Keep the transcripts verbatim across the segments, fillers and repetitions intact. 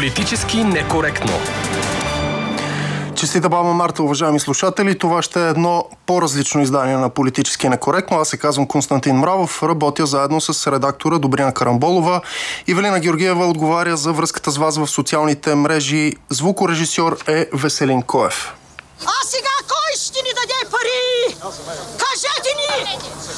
Политически некоректно. Честита баба Марта, уважаеми слушатели. Това ще е едно по-различно издание на Политически некоректно. Аз се казвам Константин Мравов, работя заедно с редактора Добрина Карамболова. Ивелина Георгиева отговаря за връзката с вас в социалните мрежи. Звукорежисьор е Веселин Коев. А сега кой ще ни даде пари? Кажете ни!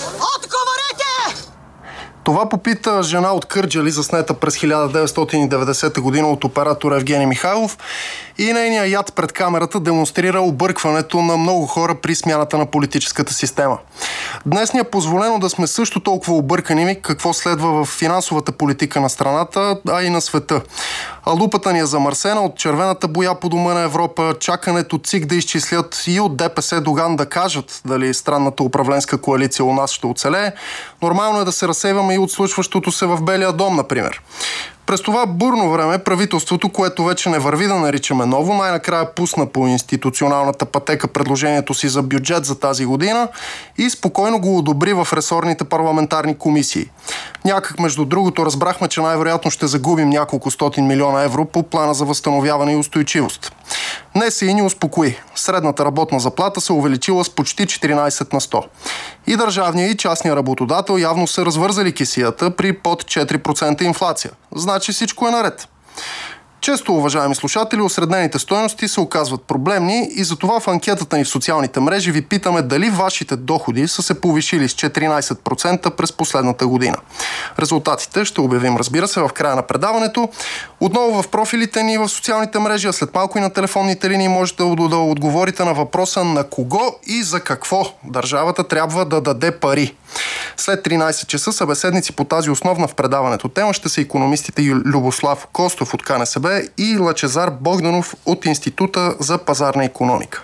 Отговорете! Това попита жена от Кърджали, заснета през хиляда деветстотин и деветдесета година от оператора Евгений Михайлов, и нейният яд пред камерата демонстрира объркването на много хора при смяната на политическата система. Днес ни е позволено да сме също толкова объркани какво следва в финансовата политика на страната, а и на света. А лупата ни е замърсена от червената боя по Дома на Европа, чакането ЦИК да изчислят и от ДПС Доган да кажат дали странната управленска коалиция у нас ще оцелее. Нормално е да се разсейваме и от случващото се в Белия дом, например. През това бурно време правителството, което вече не върви да наричаме ново, най-накрая пусна по институционалната пътека предложението си за бюджет за тази година и спокойно го одобри в ресорните парламентарни комисии. Някак, между другото, разбрахме, че най-вероятно ще загубим няколко стотин милиона евро по плана за възстановяване и устойчивост. Днес и ни успокои. Средната работна заплата се увеличила с почти четиринайсет на сто. И държавния и частния работодател явно са развързали кесията при под четири процента инфлация. Значи всичко е наред. Често, уважаеми слушатели, осреднените стойности се оказват проблемни и затова в анкетата ни в социалните мрежи ви питаме дали вашите доходи са се повишили с четиринайсет процента през последната година. Резултатите ще обявим, разбира се, в края на предаването. Отново в профилите ни в социалните мрежи, а след малко и на телефонните линии можете да отговорите на въпроса на кого и за какво държавата трябва да даде пари. След тринайсет часа събеседници по тази основна в предаването тема ще са икономистите Любослав Костов от КНСБ и Лъчезар Богданов от Института за пазарна икономика.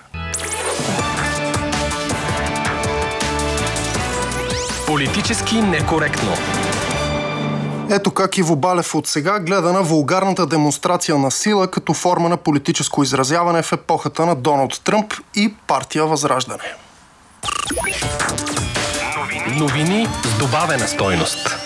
Политически некоректно. Ето как Иво Балев от сега гледа на вулгарната демонстрация на сила като форма на политическо изразяване в епохата на Доналд Тръмп и партия Възраждане. Новини с добавена стойност.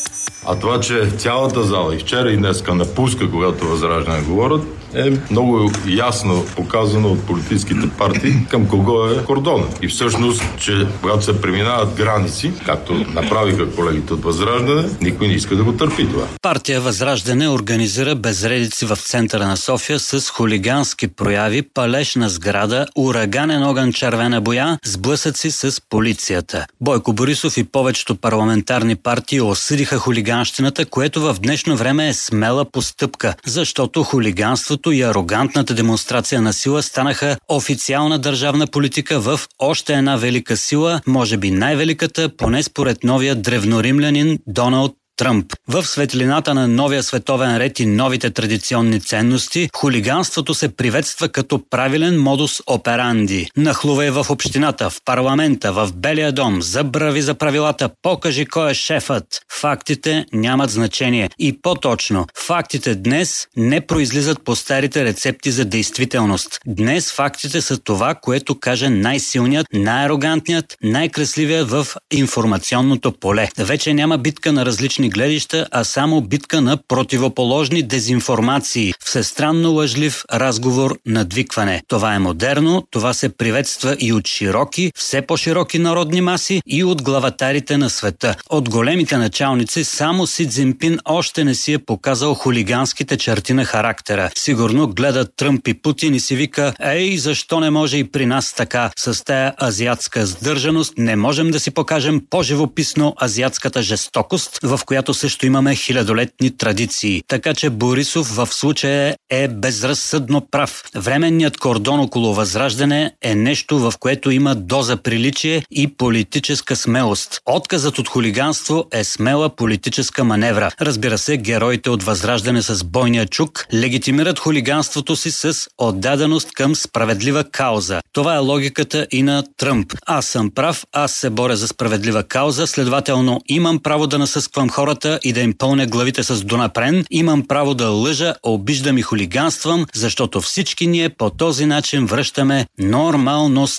А това, че цялата зала и вчера и днеска напуска, когато Възраждане говорят, е много ясно показано от политическите партии към кого е кордона. И всъщност, че когато се преминават граници, както направиха колегите от Възраждане, никой не иска да го търпи това. Партия Възраждане организира безредици в центъра на София с хулигански прояви, палеж на сграда, ураганен огън, червена боя, сблъсъци с полицията. Бойко Борисов и повечето парламентарни партии осъдиха хулиганщината, което в днешно време е смела постъпка, защото хулиганството и арогантната демонстрация на сила станаха официална държавна политика в още една велика сила, може би най-великата, поне според новия древноримлянин Доналд Тръмп. В светлината на новия световен ред и новите традиционни ценности, хулиганството се приветства като правилен модус операнди. Нахлувай в общината, в парламента, в Белия дом, забрави за правилата, покажи кой е шефът. Фактите нямат значение. И по-точно, фактите днес не произлизат по старите рецепти за действителност. Днес фактите са това, което каже най-силният, най-арогантният, най-красливият в информационното поле. Вече няма битка на различни гледища, а само битка на противоположни дезинформации, всестранно лъжлив разговор, надвикване. Това е модерно, това се приветства и от широки, все по-широки народни маси и от главатарите на света. От големите началници само Си Цзинпин още не си е показал хулиганските черти на характера. Сигурно гледат Тръмп и Путин и си вика: ей, защо не може и при нас така? С тая азиатска сдържаност не можем да си покажем по-живописно азиатската жестокост, в която също имаме хилядолетни традиции. Така че Борисов в случая е безразсъдно прав. Временният кордон около Възраждане е нещо, в което има доза приличие и политическа смелост. Отказът от хулиганство е смела политическа маневра. Разбира се, героите от Възраждане с бойния чук легитимират хулиганството си с отдаденост към справедлива кауза. Това е логиката и на Тръмп. Аз съм прав, аз се боря за справедлива кауза, следователно имам право да насъсквам хората и да им пълня главите с донапрен, имам право да лъжа, обиждам и хулиганствам, защото всички ние по този начин връщаме нормалността.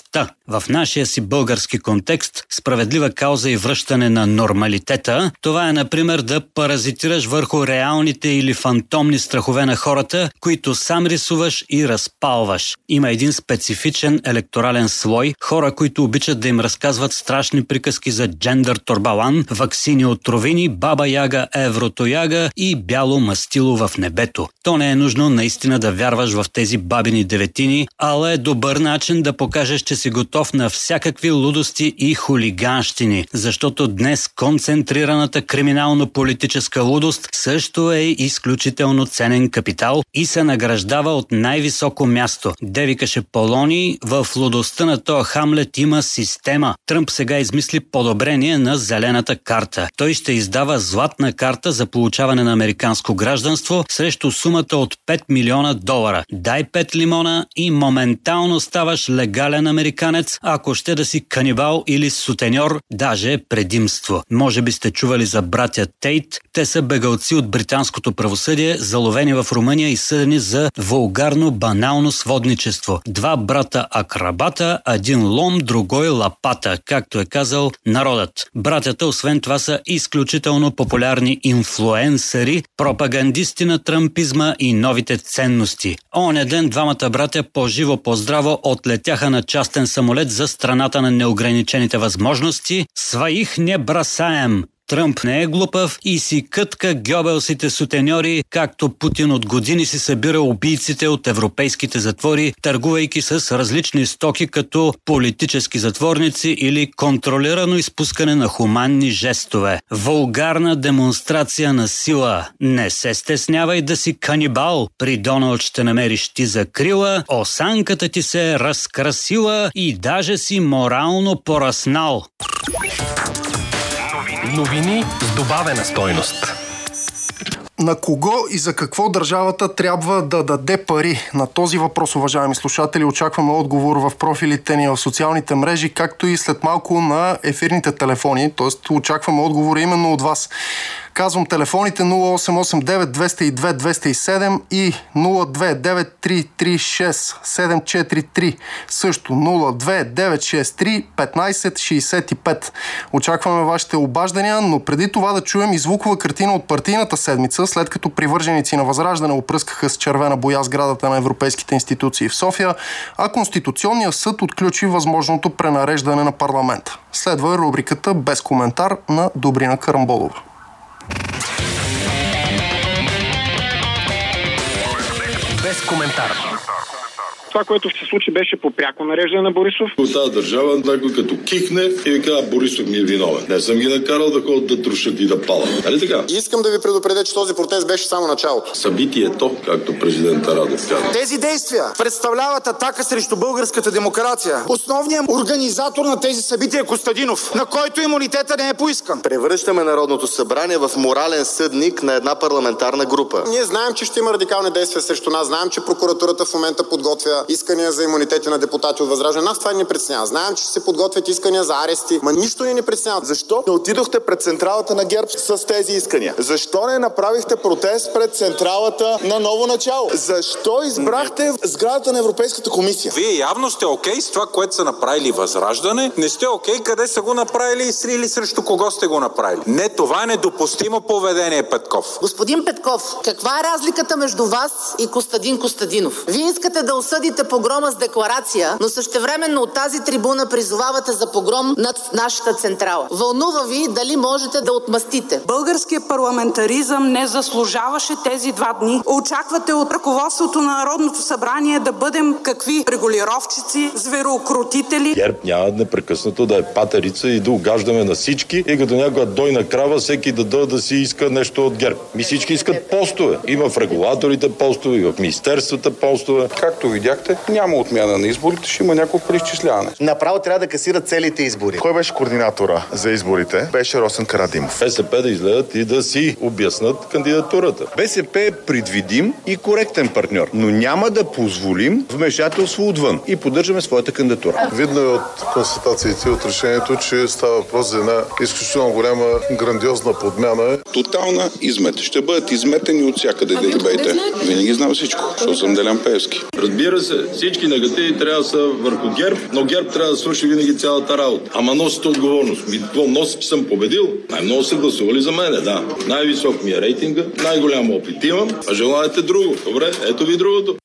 В нашия си български контекст справедлива кауза и връщане на нормалитета, това е, например, да паразитираш върху реалните или фантомни страхове на хората, които сам рисуваш и разпалваш. Има един специфичен електорален слой, хора, които обичат да им разказват страшни приказки за джендър торбалан, ваксини от тровини, баба яга, евротояга и бяло мастило в небето. То не е нужно наистина да вярваш в тези бабини деветини, але е добър начин да покажеш, че си готов на всякакви лудости и хулиганщини, защото днес концентрираната криминално-политическа лудост също е изключително ценен капитал и се награждава от най-високо място. Де викаше Полоний, в лудостта на тоя Хамлет има система. Тръмп сега измисли подобрение на зелената карта. Той ще издава златна карта за получаване на американско гражданство срещу сумата от пет милиона долара. Дай пет лимона и моментално ставаш легален американец, ако ще да си канибал или сутеньор, даже предимство. Може би сте чували за братя Тейт. Те са бегалци от британското правосъдие, заловени в Румъния и съдени за вулгарно банално сводничество. Два брата акрабата, един лом, другой лапата, както е казал народът. Братята, освен това, са изключително популярни инфлуенсъри, пропагандисти на тръмпизма и новите ценности. Оня ден двамата братя по-живо по-здраво отлетяха на частен самолет за страната на неограничените възможности. Сваих не брасаем. Тръмп не е глупав и си кътка гьобелсите сутеньори, както Путин от години си събира убийците от европейските затвори, търгувайки с различни стоки като политически затворници или контролирано изпускане на хуманни жестове. Вулгарна демонстрация на сила. Не се стеснявай да си канибал. При Доналд ще намериш ти закрила, осанката ти се е разкрасила и даже си морално пораснал. Новини с добавена стойност. На кого и за какво държавата трябва да даде пари? На този въпрос, уважаеми слушатели, очакваме отговор в профилите ни в социалните мрежи, както и след малко на ефирните телефони, т.е. очакваме отговор именно от вас. Казвам телефоните нула осем осем девет двеста и две двеста и седем и нула две девет три три шест седем четири три, също нула две девет шест три петнайсет шейсет и пет. Очакваме вашите обаждания, но преди това да чуем и звукова картина от партийната седмица, след като привърженици на Възраждане опръскаха с червена боя сградата на европейските институции в София, а Конституционният съд отключи възможното пренареждане на парламента. Следва рубриката Без коментар на Добрина Карамболова. Без коментар. Това, което се случи, беше по пряко нареждане на Борисов. От тази държава някой като кихне и ви казва, Борисов ми е виновен. Не съм ги накарал да ходят да трушат и да палят. Нали така? Искам да ви предупредя, че този протест беше само началото. Събитието, както президента Радев каза. Тези действия представляват атака срещу българската демокрация. Основният организатор на тези събития е Костадинов, на който имунитета не е поискан. Превръщаме Народното събрание в морален съдник на една парламентарна група. Ние знаем, че ще има радикални действия срещу нас. Знаем, че прокуратурата в момента подготвя искания за имунитети на депутати от Възраждане. Нас това не ни притеснява. Знаем, че се подготвят искания за арести. Ма нищо не ни притеснява. Защо не отидохте пред централата на ГЕРБ с тези искания? Защо не направихте протест пред централата на Ново начало? Защо избрахте сградата на Европейската комисия? Вие явно сте окей с това, което са направили Възраждане. Не сте окей къде са го направили или срещу кого сте го направили. Не, това е недопустимо поведение, Петков. Господин Петков, каква е разликата между вас и Костадин Костадинов? Вие искате да осъдите погрома с декларация, но същевременно от тази трибуна призовавате за погром над нашата централа. Вълнува ви дали можете да отмъстите. Българският парламентаризъм не заслужаваше тези два дни. Очаквате от ръководството на Народното събрание да бъдем какви? Регулировчици, звероукротители? ГЕРБ няма непрекъснато да е патерица и да угаждаме на всички и като някоя дойна крава всеки да дойде да си иска нещо от ГЕРБ. Ми всички искат постове. Има в регулаторите постове, и в министерствата постове. Както видяхте, няма отмяна на изборите, ще има някакво преизчисляване. Направо трябва да касират целите избори. Кой беше координатора за изборите? Беше Росен Карадимов. БСП да излезат и да си обяснат кандидатурата. БСП е предвидим и коректен партньор, но няма да позволим вмешателство отвън и поддържаме своята кандидатура. Видно е от констатациите, от решението, че става въпрос за една изключително голяма, грандиозна подмяна. Тотална измет. Ще бъдат изметени от всякъде дерибейте. Винаги знам всичко, защото съм Делян Пеевски. Разбира се, се, всички негативи трябва да са върху ГЕРБ, но ГЕРБ трябва да свърши винаги цялата работа. Ама носите отговорност. Ми какво носи, че съм победил? Най-много са гласували за мене, да. Най-висок ми е рейтинга, най-голям опит имам, а желаете друго. Добре, ето ви другото.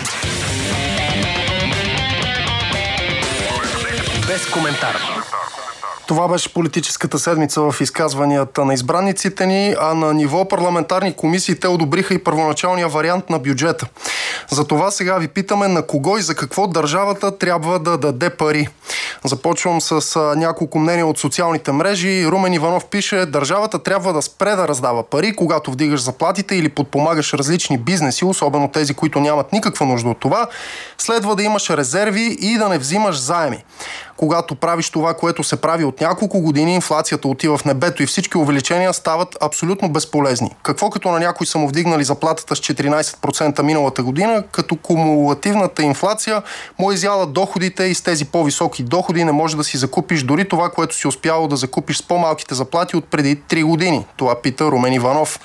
Без коментар. Това беше политическата седмица в изказванията на избранниците ни, а на ниво парламентарни комисии те одобриха и първоначалния вариант на бюджета. Затова сега ви питаме на кого и за какво държавата трябва да даде пари. Започвам с а, няколко мнения от социалните мрежи. Румен Иванов пише: държавата трябва да спре да раздава пари, когато вдигаш заплатите или подпомагаш различни бизнеси, особено тези, които нямат никаква нужда от това. Следва да имаш резерви и да не взимаш заеми. Когато правиш това, което се прави от няколко години, инфлацията отива в небето и всички увеличения стават абсолютно безполезни. Какво като на някой са му вдигнали заплатата с четиринайсет процента миналата година, като кумулативната инфлация му изяла доходите и с тези по-високи доходи не може да си закупиш дори това, което си успявал да закупиш с по-малките заплати от преди три години. Това пита Румен Иванов.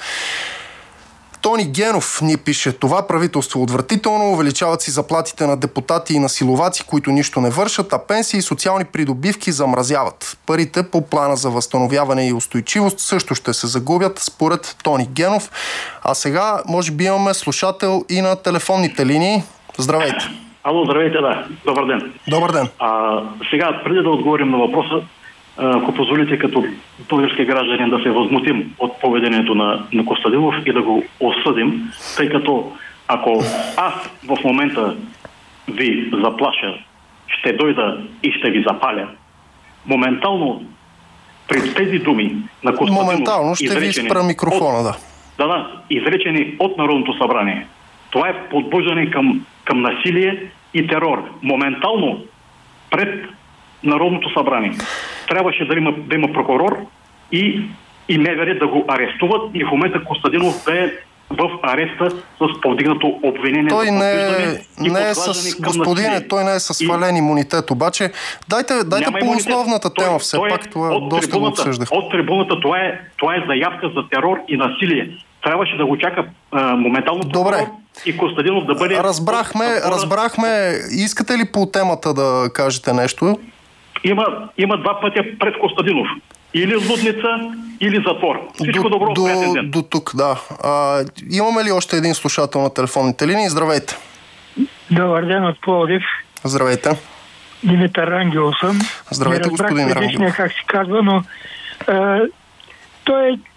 Тони Генов ни пише: това правителство отвратително, увеличават си заплатите на депутати и на силоваци, които нищо не вършат, а пенсии и социални придобивки замразяват. Парите по плана за възстановяване и устойчивост също ще се загубят, според Тони Генов. А сега може би имаме слушател и на телефонните линии. Здравейте! Ало, здравейте, да. Добър ден. Добър ден. А, сега, преди да отговорим на въпроса, ако позволите като български гражданин да се възмутим от поведението на, на Костадинов и да го осъдим, тъй като ако аз в момента ви заплаша, ще дойда и ще ви запаля, моментално при тези думи на Костадинов... Моментално ще ви спра микрофона, от, да. Да, да, изречени от Народното събрание. Това е подбуждане към, към насилие и терор. Моментално пред Народното събрание трябваше да има, да има прокурор и, и МВР да го арестуват и в момента Костадинов да е в ареста с повдигнато обвинение. Той не е, не е с, господине, той не е с свален имунитет, обаче дайте, дайте по имунитет. Основната той, тема все пак, това доста го обсъждахме. От трибуната това е, това е заявка за терор и насилие. Трябваше да го чака а, моментално Добре. И Костадинов да бъде... Разбрахме, разбрахме. Искате ли по темата да кажете нещо? Има, има два пътя пред Костадинов. Или лудница, или затвор. Всичко до, добро, приятен ден. До тук, да. А, имаме ли още един слушател на телефонните линии? Здравейте. Добър ден от Пловдив. Здравейте. Димитър Рангел съм. Здравейте, господин Рангел. Как се казва, но а, той е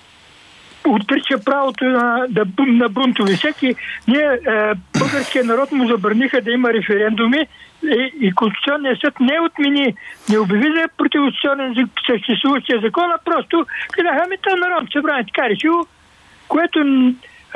отрича правото на, да, на бунтове. Всеки, ние, е, българския народ му забраниха да има референдуми и, и Конституционният съд не отмени, не обяви за противоконституционен за съществуващия закон, а просто казаха, ами това Народното събрание така решило, което е,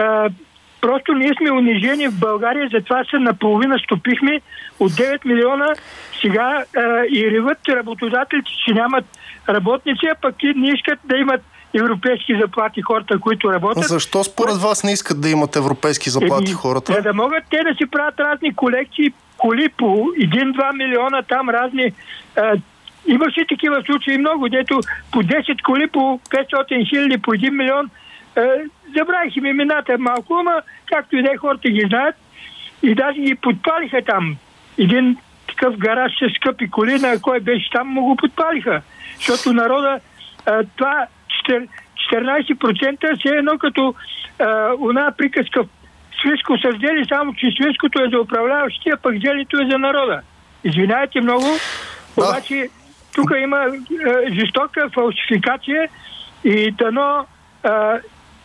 просто ние сме унижени в България, затова се наполовина стопихме от девет милиона, сега е, и реват работодателите, че нямат работници, а пък и не искат да имат европейски заплати хората, които работят. Защо според вас не искат да имат европейски заплати е, хората? За да могат те да си правят разни колекции, коли по един-два милиона, там разни... А, имаше такива случаи много, дето по десет коли, по петстотин хиляди, по един милион. А, забравих им имената малко, ама както и да хората ги знаят. И даже ги подпалиха там. Един такъв гараж с скъпи коли, на кой беше там, му го подпалиха. Защото народа а, това четиринайсет процента се е едно като а, една приказка свинско са взели, само че свинското е за управляващите, а пък зелето е за народа. Извинявайте много, да. Обаче тук има а, жестока фалшификация и дано а,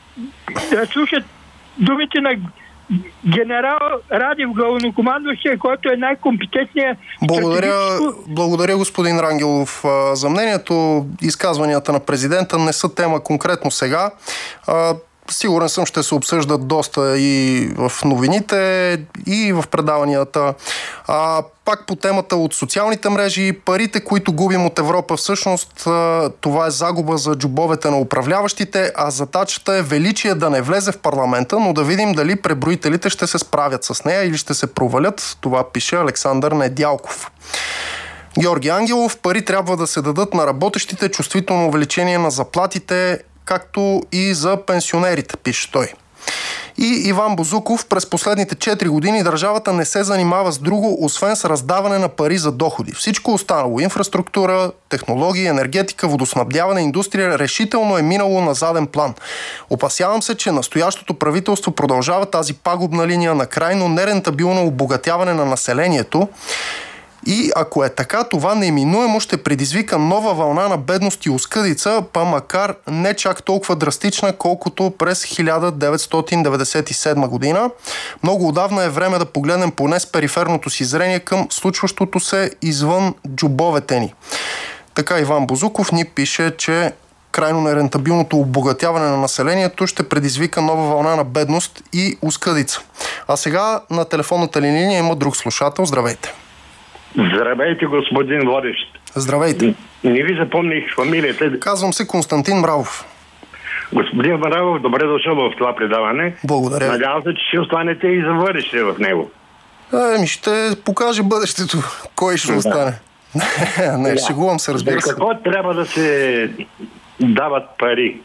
да слушат думите на генерал Радев, главнокомандващия, който е най-компетентният. Благодаря, благодаря господин Рангелов за мнението. Изказванията на президента не са тема конкретно сега. Сигурен съм, ще се обсъждат доста и в новините, и в предаванията. А, пак по темата от социалните мрежи, парите, които губим от Европа, всъщност това е загуба за джобовете на управляващите, а задачата е величие да не влезе в парламента, но да видим дали преброителите ще се справят с нея или ще се провалят. Това пише Александър Недялков. Георги Ангелов: пари трябва да се дадат на работещите, чувствително увеличение на заплатите, както и за пенсионерите, пише той. И Иван Бозуков: през последните четири години държавата не се занимава с друго, освен с раздаване на пари за доходи. Всичко останало — инфраструктура, технологии, енергетика, водоснабдяване, индустрия — решително е минало на заден план. Опасявам се, че настоящото правителство продължава тази пагубна линия на крайно нерентабилно обогатяване на населението. И ако е така, това неминуемо ще предизвика нова вълна на бедност и оскъдица, па макар не чак толкова драстична, колкото през хиляда деветстотин деветдесет и седма година. Много отдавна е време да погледнем поне с периферното си зрение към случващото се извън джобовете ни. Така Иван Бозуков ни пише, че крайно нерентабилното обогатяване на населението ще предизвика нова вълна на бедност и оскъдица. А сега на телефонната линия има друг слушател. Здравейте! Здравейте, господин водещ. Здравейте. Не ви запомних фамилията. Казвам се Константин Мравов. Господин Мравов, добре дошъл в това предаване. Благодаря. Надявам се, че ще останете и за бъдеще в него. Еми, ще покаже бъдещето. Кой ще остане? Не, не, шегувам се, разбира се. Какво трябва да се дават пари?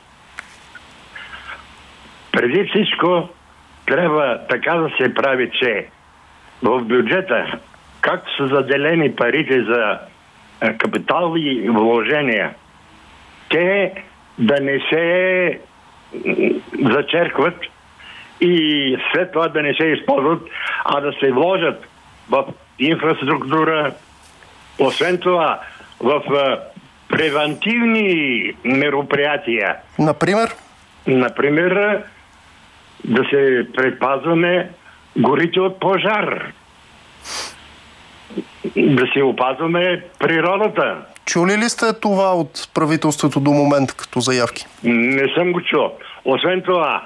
Преди всичко трябва така да се прави, че в бюджета, както са заделени парите за капиталови вложения, те да не се зачеркват и след това да не се използват, а да се вложат в инфраструктура, освен това в превентивни мероприятия. Например? Например, да се предпазваме горите от пожар. Да си опазваме природата. Чули ли сте това от правителството до момента като заявки? Не съм го чул. Освен това,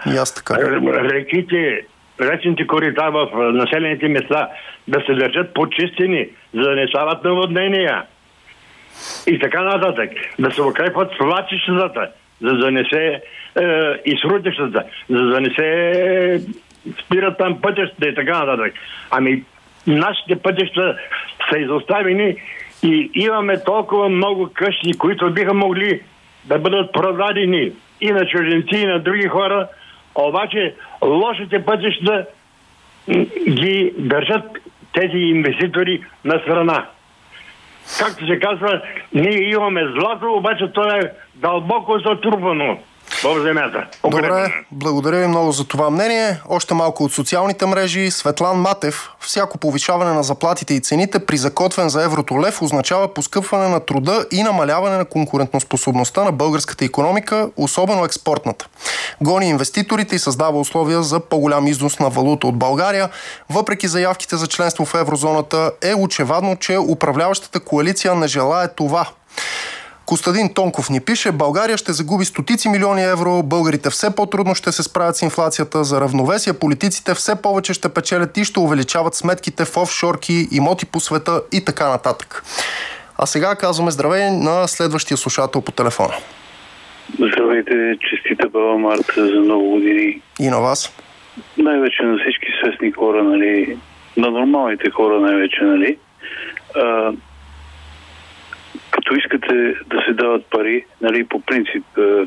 реките, речните корита в населените места да се държат почистени, за да не стават наводнения. И така нататък. Да се укрепват свлачищата, за да не се е, и срутищата, за да не се спират там пътищата и така нататък. Ами, нашите пътища са изоставени и имаме толкова много къщи, които биха могли да бъдат продадени и на чужденци, и на други хора, обаче лошите пътища ги държат тези инвеститори на страна. Както се казва, ние имаме злато, обаче то е дълбоко затрупано в земята. Добре, благодаря ви много за това мнение. Още малко от социалните мрежи. Светлан Матев: всяко повишаване на заплатите и цените при закотвен за еврото лев означава поскъпване на труда и намаляване на конкурентоспособността на българската икономика, особено експортната. Гони инвеститорите и създава условия за по-голям износ на валута от България. Въпреки заявките за членство в еврозоната, е очевадно, че управляващата коалиция не желае това. Костадин Тонков ни пише: България ще загуби стотици милиони евро, българите все по-трудно ще се справят с инфлацията, за равновесие политиците все повече ще печелят и ще увеличават сметките в офшорки, имоти по света и така нататък. А сега казваме здравей на следващия слушател по телефона. Здравейте, честита Баба Марта за много години. И на вас. Най-вече на всички свестни хора, нали, на нормалните хора най-вече, нали. А, като искате да се дават пари, нали, по принцип,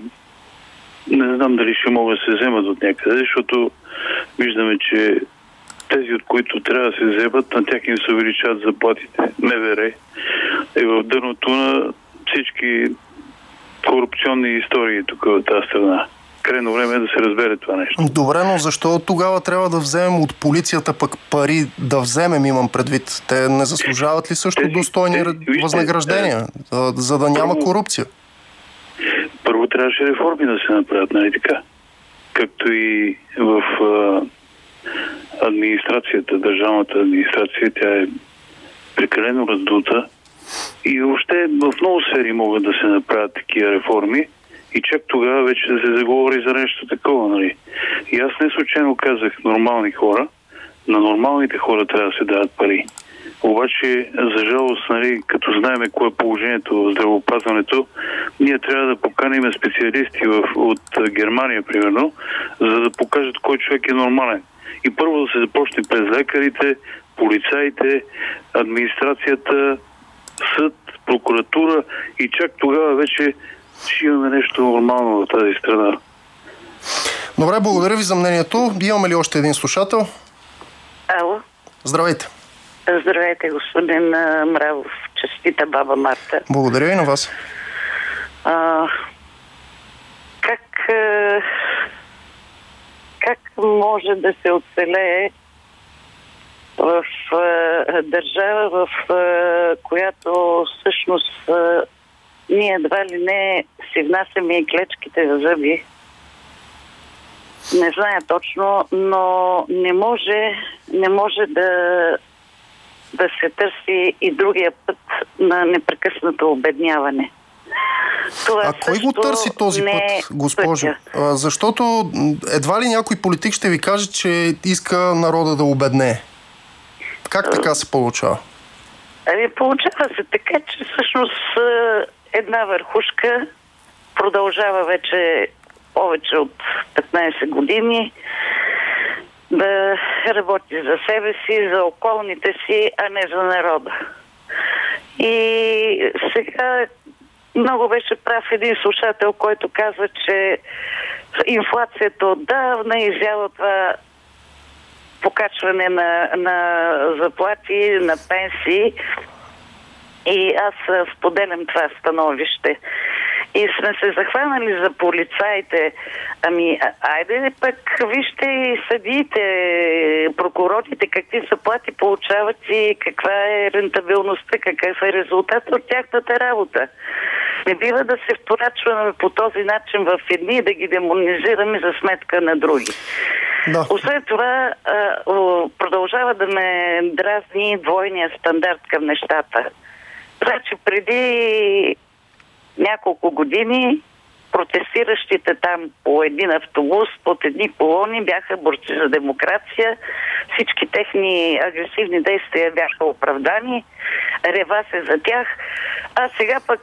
не знам дали ще могат да се вземат от някъде, защото виждаме, че тези, от които трябва да се вземат, на тях им се увеличават заплатите. МВР е в дъното на всички корупционни истории тук в тази страна. Крайно време е да се разбере това нещо. Добре, но защо тогава трябва да вземем от полицията пък пари да вземем, имам предвид? Те не заслужават ли също тези, достойни тези, възнаграждения, е, за да няма първо, корупция? Първо трябваше реформи да се направят, нали така? Както и в а, администрацията, държавната администрация, тя е прекалено раздута и въобще в много сфери могат да се направят такива реформи. И чак тогава вече да се заговори за нещо такова, нали? И аз не случайно казах нормални хора. На нормалните хора трябва да се дават пари. Обаче, за жалост, нали, като знаеме кое е положението в здравеопазването, ние трябва да поканим специалисти в, от Германия, примерно, за да покажат кой човек е нормален. И първо да се започне през лекарите, полицаите, администрацията, съд, прокуратура и чак тогава вече ще имаме нещо нормално в тази страна. Добре, благодаря ви за мнението. Имаме ли още един слушател? Ало. Здравейте. Здравейте, господин Мравов. Честита баба Марта. Благодаря и на вас. А, как, как може да се оцелее в а, държава, в а, която всъщност а, ние едва ли не си внасяме и клечките за зъби? Не зная точно, но не може, не може да, да се търси и другия път на непрекъснато обедняване. Това а кой го търси този път, госпожо? А, защото едва ли някой политик ще ви каже, че иска народа да обеднее. Как така се получава? Ами, получава се така, че всъщност една върхушка продължава вече повече от петнайсет години да работи за себе си, за околните си, а не за народа. И сега много беше прав един слушател, който каза, че инфлацията отдавна изява това покачване на, на заплати, на пенсии. И аз споделям това становище. И сме се захванали за полицаите. Ами, айде пък вижте и съдиите, прокурорите, какви заплати получават и каква е рентабилността, какъв е резултат от тяхната работа. Не бива да се вторачваме по този начин в едни и да ги демонизираме за сметка на други. Да. Освен това, продължава да ме дразни двойния стандарт към нещата. Значи преди няколко години протестиращите там по един автобус, под едни колони бяха борци за демокрация. Всички техни агресивни действия бяха оправдани. Рева се за тях. А сега пък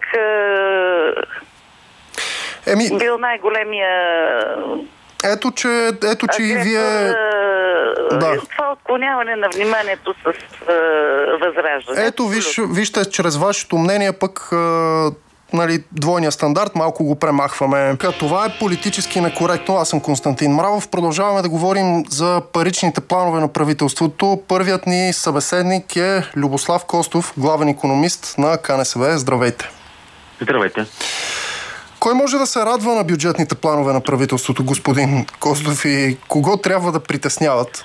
е, Еми... бил най-големия... Ето, че, ето, че и вие... Да. Това отклоняване на вниманието с е, възраждане. Ето, виж, вижте, чрез вашето мнение пък е, нали, двойния стандарт малко го премахваме. Това е политически некоректно. Аз съм Константин Мравов. Продължаваме да говорим за паричните планове на правителството. Първият ни събеседник е Любослав Костов, главен икономист на КНСБ. Здравейте. Здравейте. Кой може да се радва на бюджетните планове на правителството, господин Костов, и кого трябва да притесняват?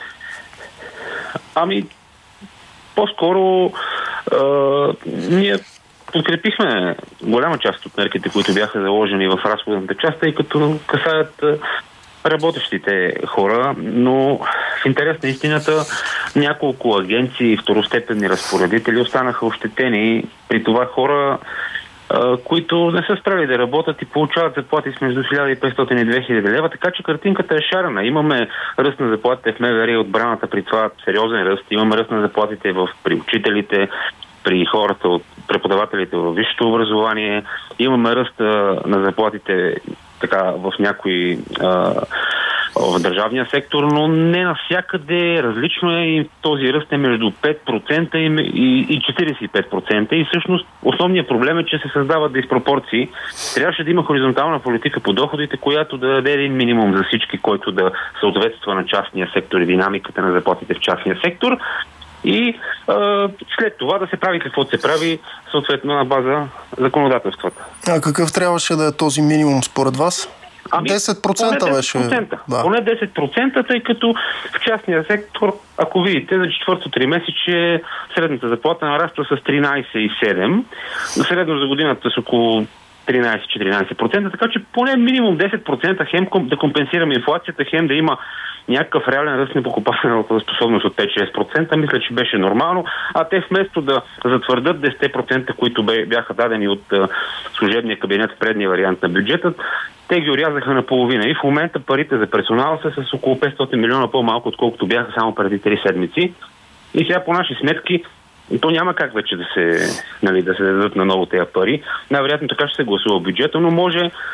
Ами, по-скоро е, ние подкрепихме голяма част от мерките, които бяха заложени в разходната част, тъй като касаят работещите хора, но в интерес на истината няколко агенции и второстепенни разпоредители останаха ощетени, при това хора, които не са справили да работят и получават заплати с между хиляда и петстотин и две хиляди лева, така че картинката е шарена. Имаме ръст на заплатите в МВР и отбраната, при това сериозен ръст. Имаме ръст на заплатите в, при учителите, при хората, от преподавателите в висшето образование. Имаме ръст на заплатите така в някои а, в държавния сектор, но не навсякъде. Различно е и този ръст е между пет процента и четирийсет и пет процента и всъщност основният проблем е, че се създават диспропорции. Трябваше да има хоризонтална политика по доходите, която да даде един минимум за всички, който да съответства на частния сектор и динамиката на заплатите в частния сектор. И а, след това да се прави каквото се прави, съответно на база законодателствата. А какъв трябваше да е този минимум според вас? Ами, десет процента поне десет процента беше. Да. Поне десет процента, тъй като в частния сектор, ако видите, за четвърто тримесечие средната заплата нараства с тринайсет и седем, средно за годината с около тринайсет-четиринайсет процента, така че поне минимум десет процента хем да компенсираме инфлацията, хем да има някакъв реален ръст на покупателната способност от пет-шест процента, мисля, че беше нормално, а те вместо да затвърдат десет процента, които бяха дадени от служебния кабинет в предния вариант на бюджета, те ги орязаха наполовина и в момента парите за персонала са с около петстотин милиона по-малко, отколкото бяха само преди три седмици. И сега по наши сметки то няма как вече да се, нали, да се дадат на ново тези пари. Най-вероятно така ще се гласува бюджета, но може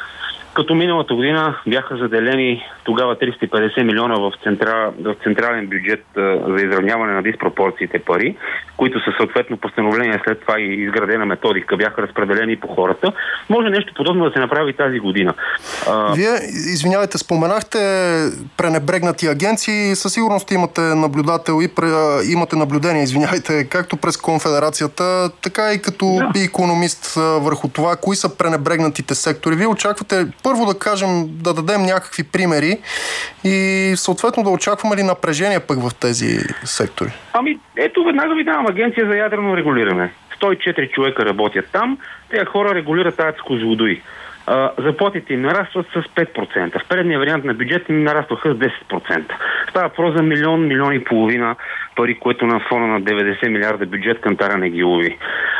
Като миналата година бяха заделени тогава триста и петдесет милиона в, центра, в централен бюджет а, за изравняване на диспропорциите пари, които са съответно постановления след това и изградена методика, бяха разпределени по хората. Може нещо подобно да се направи тази година. А... Вие, извинявайте, споменахте пренебрегнати агенции. Със сигурност имате наблюдател и пре, имате наблюдение, извинявайте, както през Конфедерацията, така и като да. икономист върху това, кои са пренебрегнатите сектори. Вие очаквате първо да кажем, да дадем някакви примери и съответно да очакваме ли напрежение пък в тези сектори? Ами, ето веднага ви давам Агенция за ядрено регулиране. сто и четири човека работят там, тези хора регулират АЕЦ Козлодуй. Заплатите им нарастват с пет процента. В предния вариант на бюджета им нарастваха с десет процента. Става въпрос за милион, милион и половина пари, което на фона на деветдесет милиарда бюджет Кантара не ги лови.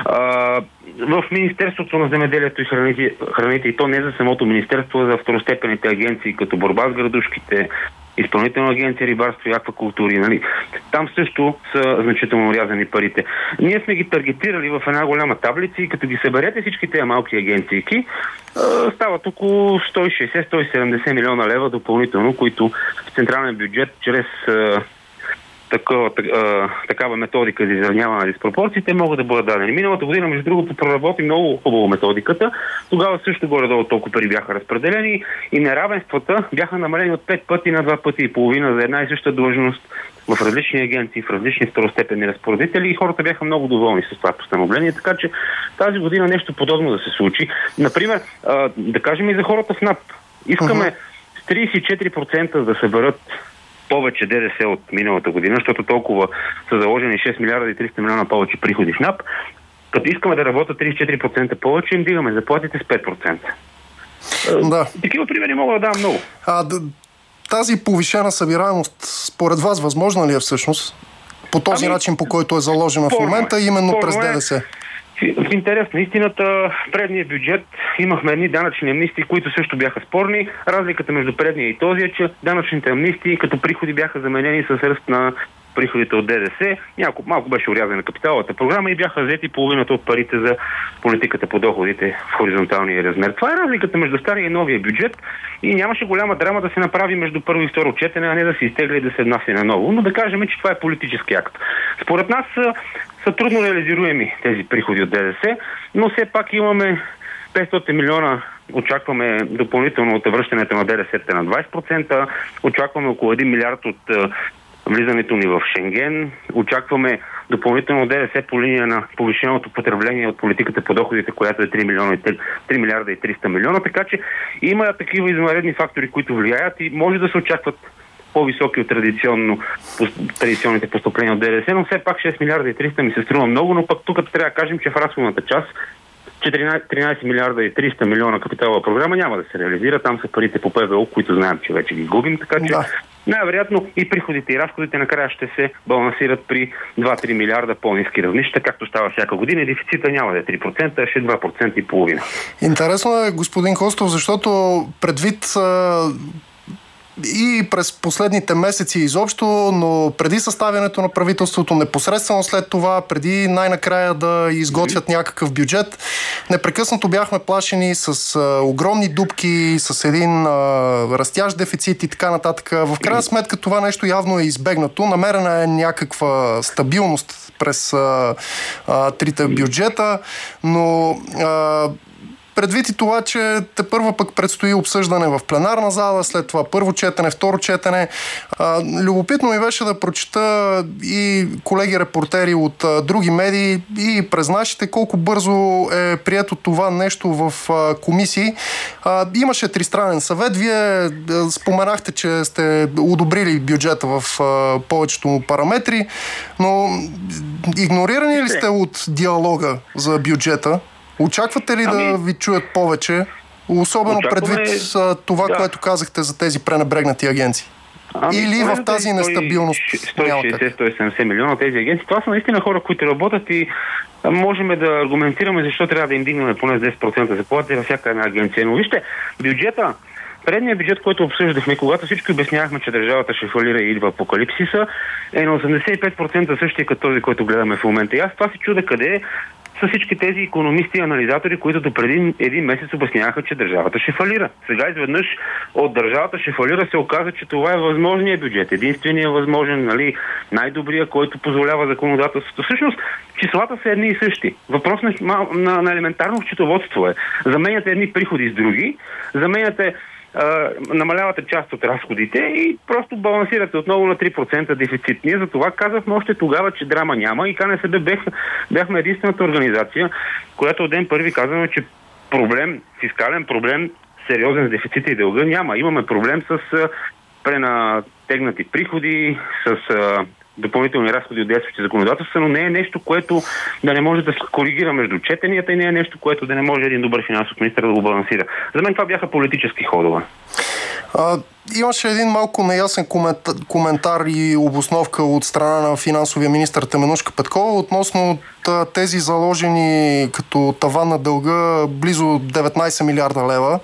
В Министерството на земеделието и храните, храните, и то не за самото министерство, а за второстепенните агенции, като борба с градушките, Изпълнителна агенция рибарство и аквакултури. Нали? Там също са значително рязани парите. Ние сме ги таргетирали в една голяма таблица и като ги съберете всички тези малки агенции, стават около сто и шейсет до сто и седемдесет милиона лева допълнително, които в централен бюджет чрез Такова, такава методика за изравняване на диспропорциите могат да бъдат дадени. Миналата година, между другото, проработи много хубаво методиката. Тогава също горе-долу толкова пари бяха разпределени и неравенствата бяха намалени от пет пъти на два пъти и половина за една и съща длъжност в различни агенции, в различни второстепенни разпоредители и хората бяха много доволни с това постановление, така че тази година нещо подобно да се случи. Например, да кажем и за хората в НАП. Искаме с трийсет и четири процента да съберат повече ДДС от миналата година, защото толкова са заложени шест милиарда и триста милиона повече приходи в НАП. Като искаме да работят трийсет и четири процента повече, им дигаме заплатите с пет процента. Да. Такива примери мога да дам много. А тази повишена събираемост според вас възможна ли е всъщност? По този ами, начин, по който е заложена в момента, именно през ДДС? В интерес на истината, предния бюджет имахме едни данъчни амнистии, които също бяха спорни. Разликата между предния и този е, че данъчните амнистии като приходи бяха заменени с ръст на приходите от ДДС. Няколко, малко беше урязана капиталовата програма и бяха взети половината от парите за политиката по доходите в хоризонталния размер. Това е разликата между стария и новия бюджет и нямаше голяма драма да се направи между първо и второ четене, а не да се изтегли и да се внася наново. Но да кажем, че това е политически акт. Според нас са, са трудно реализируеми тези приходи от ДДС, но все пак имаме петстотин милиона, очакваме допълнително от връщането на ДДС на двайсет процента, очакваме около един милиард от влизането ни в Шенген. Очакваме допълнително ДДС по линия на повишеното потребление от политиката по доходите, която е три милиарда и триста милиона. Така че има такива извънредни фактори, които влияят и може да се очакват по-високи от традиционно, традиционните постъпления от ДДС, но все пак шест милиарда и триста ми се струва много, но пък тук трябва да кажем, че в разходната част тринайсет милиарда и триста милиона капиталова програма няма да се реализира. Там са парите по ПВО, които знаем, че вече ги губим, така че да. Най-вероятно и приходите и разходите накрая ще се балансират при два-три милиарда по-ниски равнища, както става всяка година. Дефицита няма да е три процента, а ще е два процента и половина. Интересно е, господин Костов, защото предвид и през последните месеци изобщо, но преди съставянето на правителството, непосредствено след това, преди най-накрая да изготвят някакъв бюджет, непрекъснато бяхме плашени с а, огромни дупки, с един а, растящ дефицит и така нататък. В крайна сметка това нещо явно е избегнато. Намерена е някаква стабилност през а, а, трите бюджета, но а, предвид и това, че тепърва пък предстои обсъждане в пленарна зала, след това първо четене, второ четене. А, любопитно ми беше да прочета и колеги репортери от а, други медии и през нашите колко бързо е прието това нещо в а, комисии. А, имаше тристранен съвет. Вие а, споменахте, че сте одобрили бюджета в а, повечето му параметри, но игнорирани ли сте от диалога за бюджета? Очаквате ли ами, да ви чуят повече? Особено очакваме, предвид това, да. което казахте за тези пренебрегнати агенции. Ами, Или в тази нестабилност? сто и шейсет до сто и седемдесет милиона тези агенции. Това са наистина хора, които работят и можем да аргументираме защо трябва да им дигнем поне с десет процента заплата във всяка една агенция. Но вижте, бюджета, предният бюджет, който обсъждахме, когато всички обяснявахме, че държавата ще фалира и идва апокалипсиса, е на осемдесет и пет процента същия като този, който гледаме в момента. И аз това се чуда къде е са всички тези икономисти и анализатори, които до преди един месец обясняваха, че държавата ще фалира. Сега изведнъж от държавата ще фалира се оказа, че това е възможният бюджет. Единственият възможен, нали, най-добрия, който позволява законодателството. Всъщност, числата са едни и същи. Въпрос на, на, на елементарно счетоводство е. Заменяте едни приходи с други, заменяте Uh, намалявате част от разходите и просто балансирате отново на три процента дефицит. Ние за това казахме още тогава, че драма няма и КНСБ бях, бяхме единствената организация, която от ден първи казваме, че проблем, фискален проблем, сериозен с дефицита и дълга няма. Имаме проблем с uh, пренатегнати приходи, с uh, допълнителни разходи от действащи законодателства, но не е нещо, което да не може да се коригира между четенията и не е нещо, което да не може един добър финансов министър да го балансира. За мен това бяха политически ходове. А, имаше един малко неясен коментар, коментар и обосновка от страна на финансовия министър Теменужка Петкова относно тези заложени като таван на дълга близо деветнайсет милиарда лева.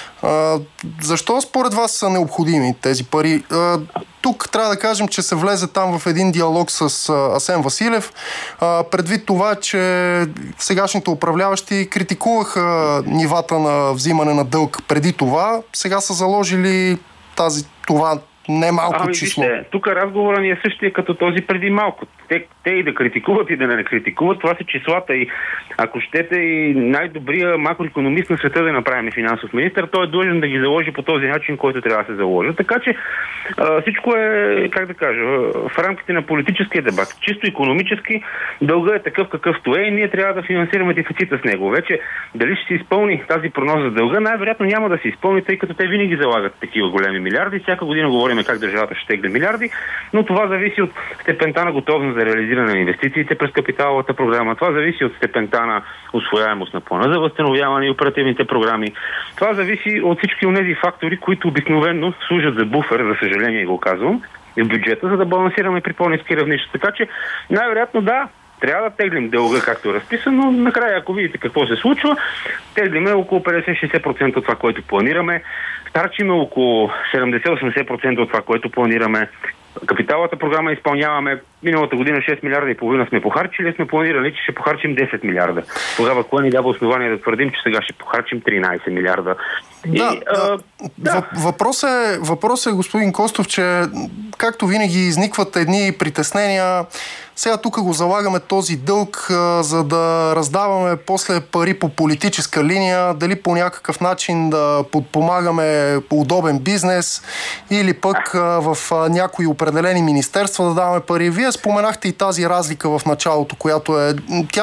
А, защо според вас са необходими тези пари? А, тук трябва да кажем, че се влезе там в един диалог с а, Асен Василев, а, предвид това, че сегашните управляващи критикуваха нивата на взимане на дълг преди това, сега са заложили тази, това не малко ами, число. Вижте, тук разговорът ни е същия като този преди малко. Те, те и да критикуват, и да не критикуват, това са числата. И ако щете и най-добрия макроекономист на света да направим финансов министър, той е длъжен да ги заложи по този начин, който трябва да се заложи. Така че а, всичко е, как да кажа, в рамките на политическия дебат. Чисто икономически дълга е такъв какъвто е и ние трябва да финансираме дефицита с него. Вече дали ще се изпълни тази прогноза за дълга, най-вероятно няма да се изпълни, тъй като те винаги залагат такива големи милиарди. Всяка година говорим как държавата ще тегли милиарди, но това зависи от степента на готовност за реализиране на инвестициите през капиталовата програма. Това зависи от степента на усвояемост на плана за възстановяване и оперативните програми. Това зависи от всички онези фактори, които обикновено служат за буфер, за съжаление го казвам, в бюджета, за да балансираме при по-ниски равнища. Така че най-вероятно да, трябва да теглим дълга, както е разписано, но накрая, ако видите какво се случва, теглиме около петдесет до шейсет процента от това, което планираме, харчиме около седемдесет до осемдесет процента от това, което планираме. Капиталната програма изпълняваме. Миналата година шест милиарда и половина сме похарчили, сме планирали, че ще похарчим десет милиарда. Тогава кое ни дава основание да твърдим, че сега ще похарчим тринайсет милиарда. Да, и, а, да. Въпрос е, въпрос е, господин Костов, че както винаги изникват едни притеснения. Сега тук го залагаме този дълг, а, за да раздаваме после пари по политическа линия, дали по някакъв начин да подпомагаме по удобен бизнес или пък а, в а, някои определени министерства да даваме пари. Вие споменахте и тази разлика в началото, която е тя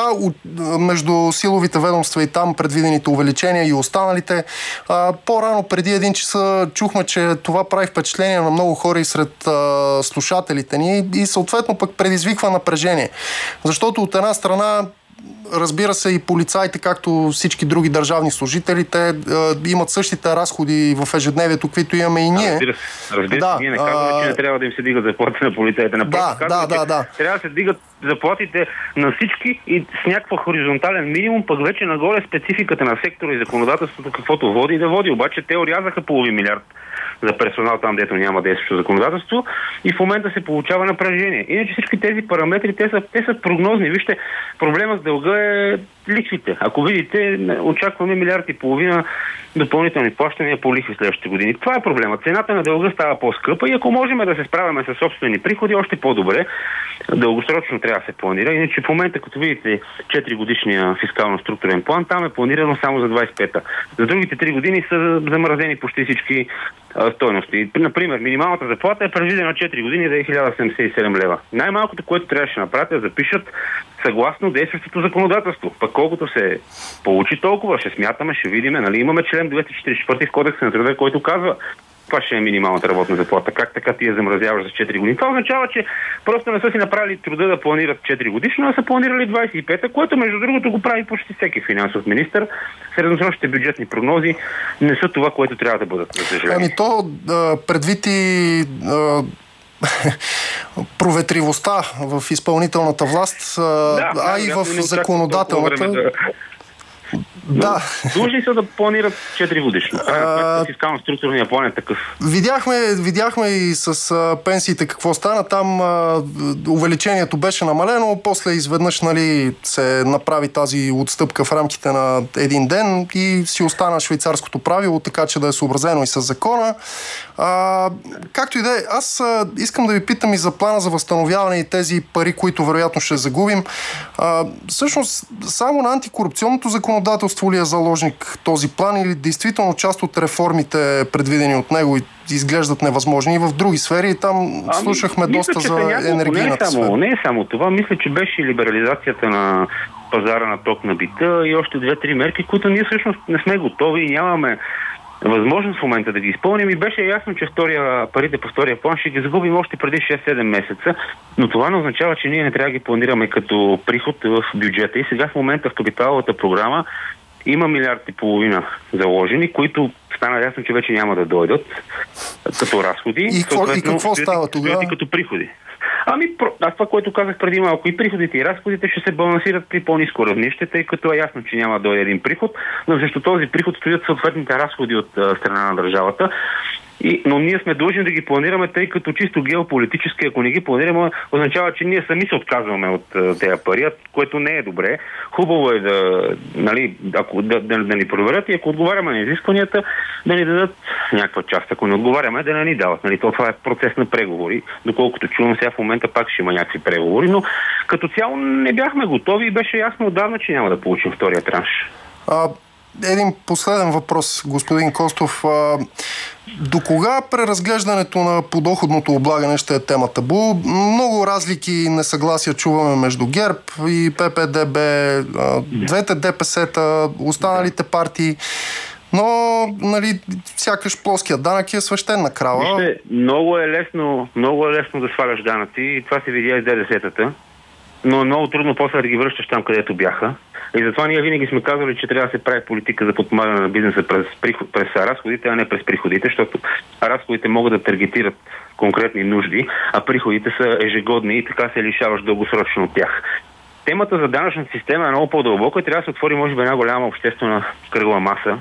между силовите ведомства и там предвидените увеличения и останалите. А, по-рано, преди един часа, чухме, че това прави впечатление на много хора и сред а, слушателите ни и съответно пък предизвиква напрежение. Защото от една страна, разбира се, и полицаите, както всички други държавни служители, те е, имат същите разходи в ежедневието, каквито имаме и ние. Разбира се, разбира се. Да, ние не казваме, а... че не трябва да им се дигат заплатите на полицаите. Напротив, да, казваме, да, да, да. трябва да се дигат заплатите на всички и с някаква хоризонтален минимум, пък вече нагоре спецификата на сектора и законодателството, каквото води и да води. Обаче те орязаха половин милиард за персонал там, дето няма действащо законодателство и в момента се получава напрежение. Иначе всички тези параметри, те са, те са прогнозни. Вижте, проблема с дълга е лихвите. Ако видите, очакваме милиард и половина допълнителни плащания по лихви следващите години. Това е проблема. Цената на дълга става по-скъпа и ако можем да се справяме с собствени приходи, още по-добре. Дългосрочно трябва да се планира. Иначе в момента, като видите четири годишния фискално-структурен план, там е планирано само за двайсет и пета. За другите три години са замразени почти всички а, стойности. Например, минималната заплата е предвидена четири години да е хиляда седемдесет и седем лева. Най-малкото, което трябваше да направят, е да запишат съгласно действащото законодателство. Пък колкото се получи толкова, ще смятаме, ще видим. Нали? Имаме член двеста четиридесет и четвърти в Кодекса на труда, който казва това ще е минималната работна заплата. Как така ти я замразяваш за четири години? Това означава, че просто не са си направили труда да планират четири годишно, а са планирали двайсет и пета, което между другото го прави почти всеки финансов министър. Средносрочните бюджетни прогнози не са това, което трябва да бъдат, за съжаление. Ами то предвид и проветривостта в изпълнителната власт, да, а и в законодателната. Да. Длъжни са да планират четири годишно. А... Фискално-структурния план е такъв. Видяхме, видяхме и с а, пенсиите какво стана. Там а, увеличението беше намалено, после изведнъж, нали, се направи тази отстъпка в рамките на един ден и си остана швейцарското правило, така че да е съобразено и с закона. А, както и да е, аз а, искам да ви питам и за плана за възстановяване и тези пари, които вероятно ще загубим. А, всъщност, само на антикорупционното законодателство ли е заложник този план или действително част от реформите, предвидени от него, изглеждат невъзможни и в други сфери? И там ами, слушахме мисля, доста за енергийната сфера. Не е само това. Мисля, че беше и либерализацията на пазара на ток на бита и още две-три мерки, които ние всъщност не сме готови и нямаме възможност в момента да ги изпълним и беше ясно, че втория, парите по втория план ще ги загубим още преди шест-седем месеца, но това не означава, че ние не трябва да ги планираме като приход в бюджета. И сега в момента в капиталовата програма има милиард и половина заложени, които стана ясно, че вече няма да дойдат като разходи. И какво, и какво става тогава? Като приходи. Ами, аз това, което казах преди малко, и приходите и разходите ще се балансират при по-ниско равнище, тъй като е ясно, че няма да дойде един приход, но също този приход стоят съответните разходи от а, страна на държавата. И, но ние сме длъжни да ги планираме, тъй като чисто геополитически, ако не ги планираме, означава, че ние сами се отказваме от тези пари, което не е добре. Хубаво е да, нали, ако, да, да, да ни проверят и ако отговаряме на изискванията, да ни дадат някаква част. Ако не отговаряме, да не ни дават. Нали, това е процес на преговори. Доколкото чувам, сега в момента пак ще има някакви преговори, но като цяло не бяхме готови и беше ясно отдавна, че няма да получим втория транш. А... Един последен въпрос, господин Костов. До кога преразглеждането на подоходното облагане ще е тема табу? Много разлики и несъгласия чуваме между ГЕРБ и П П Д Б, двете Д П С-та, останалите партии. Но, нали, сякаш плоският данък е свещена крава. Вижте, много е лесно, много е лесно да сваляш данъци и това се видя и с Д Д С-тата. Но е много трудно после да ги връщаш там, където бяха. И затова ние винаги сме казали, че трябва да се прави политика за подпомагане на бизнеса през, приход, през разходите, а не през приходите, защото разходите могат да таргетират конкретни нужди, а приходите са ежегодни и така се лишаваш дългосрочно от тях. Темата за данъчната система е много по-дълбока и трябва да се отвори, може би, една голяма обществена кръгла маса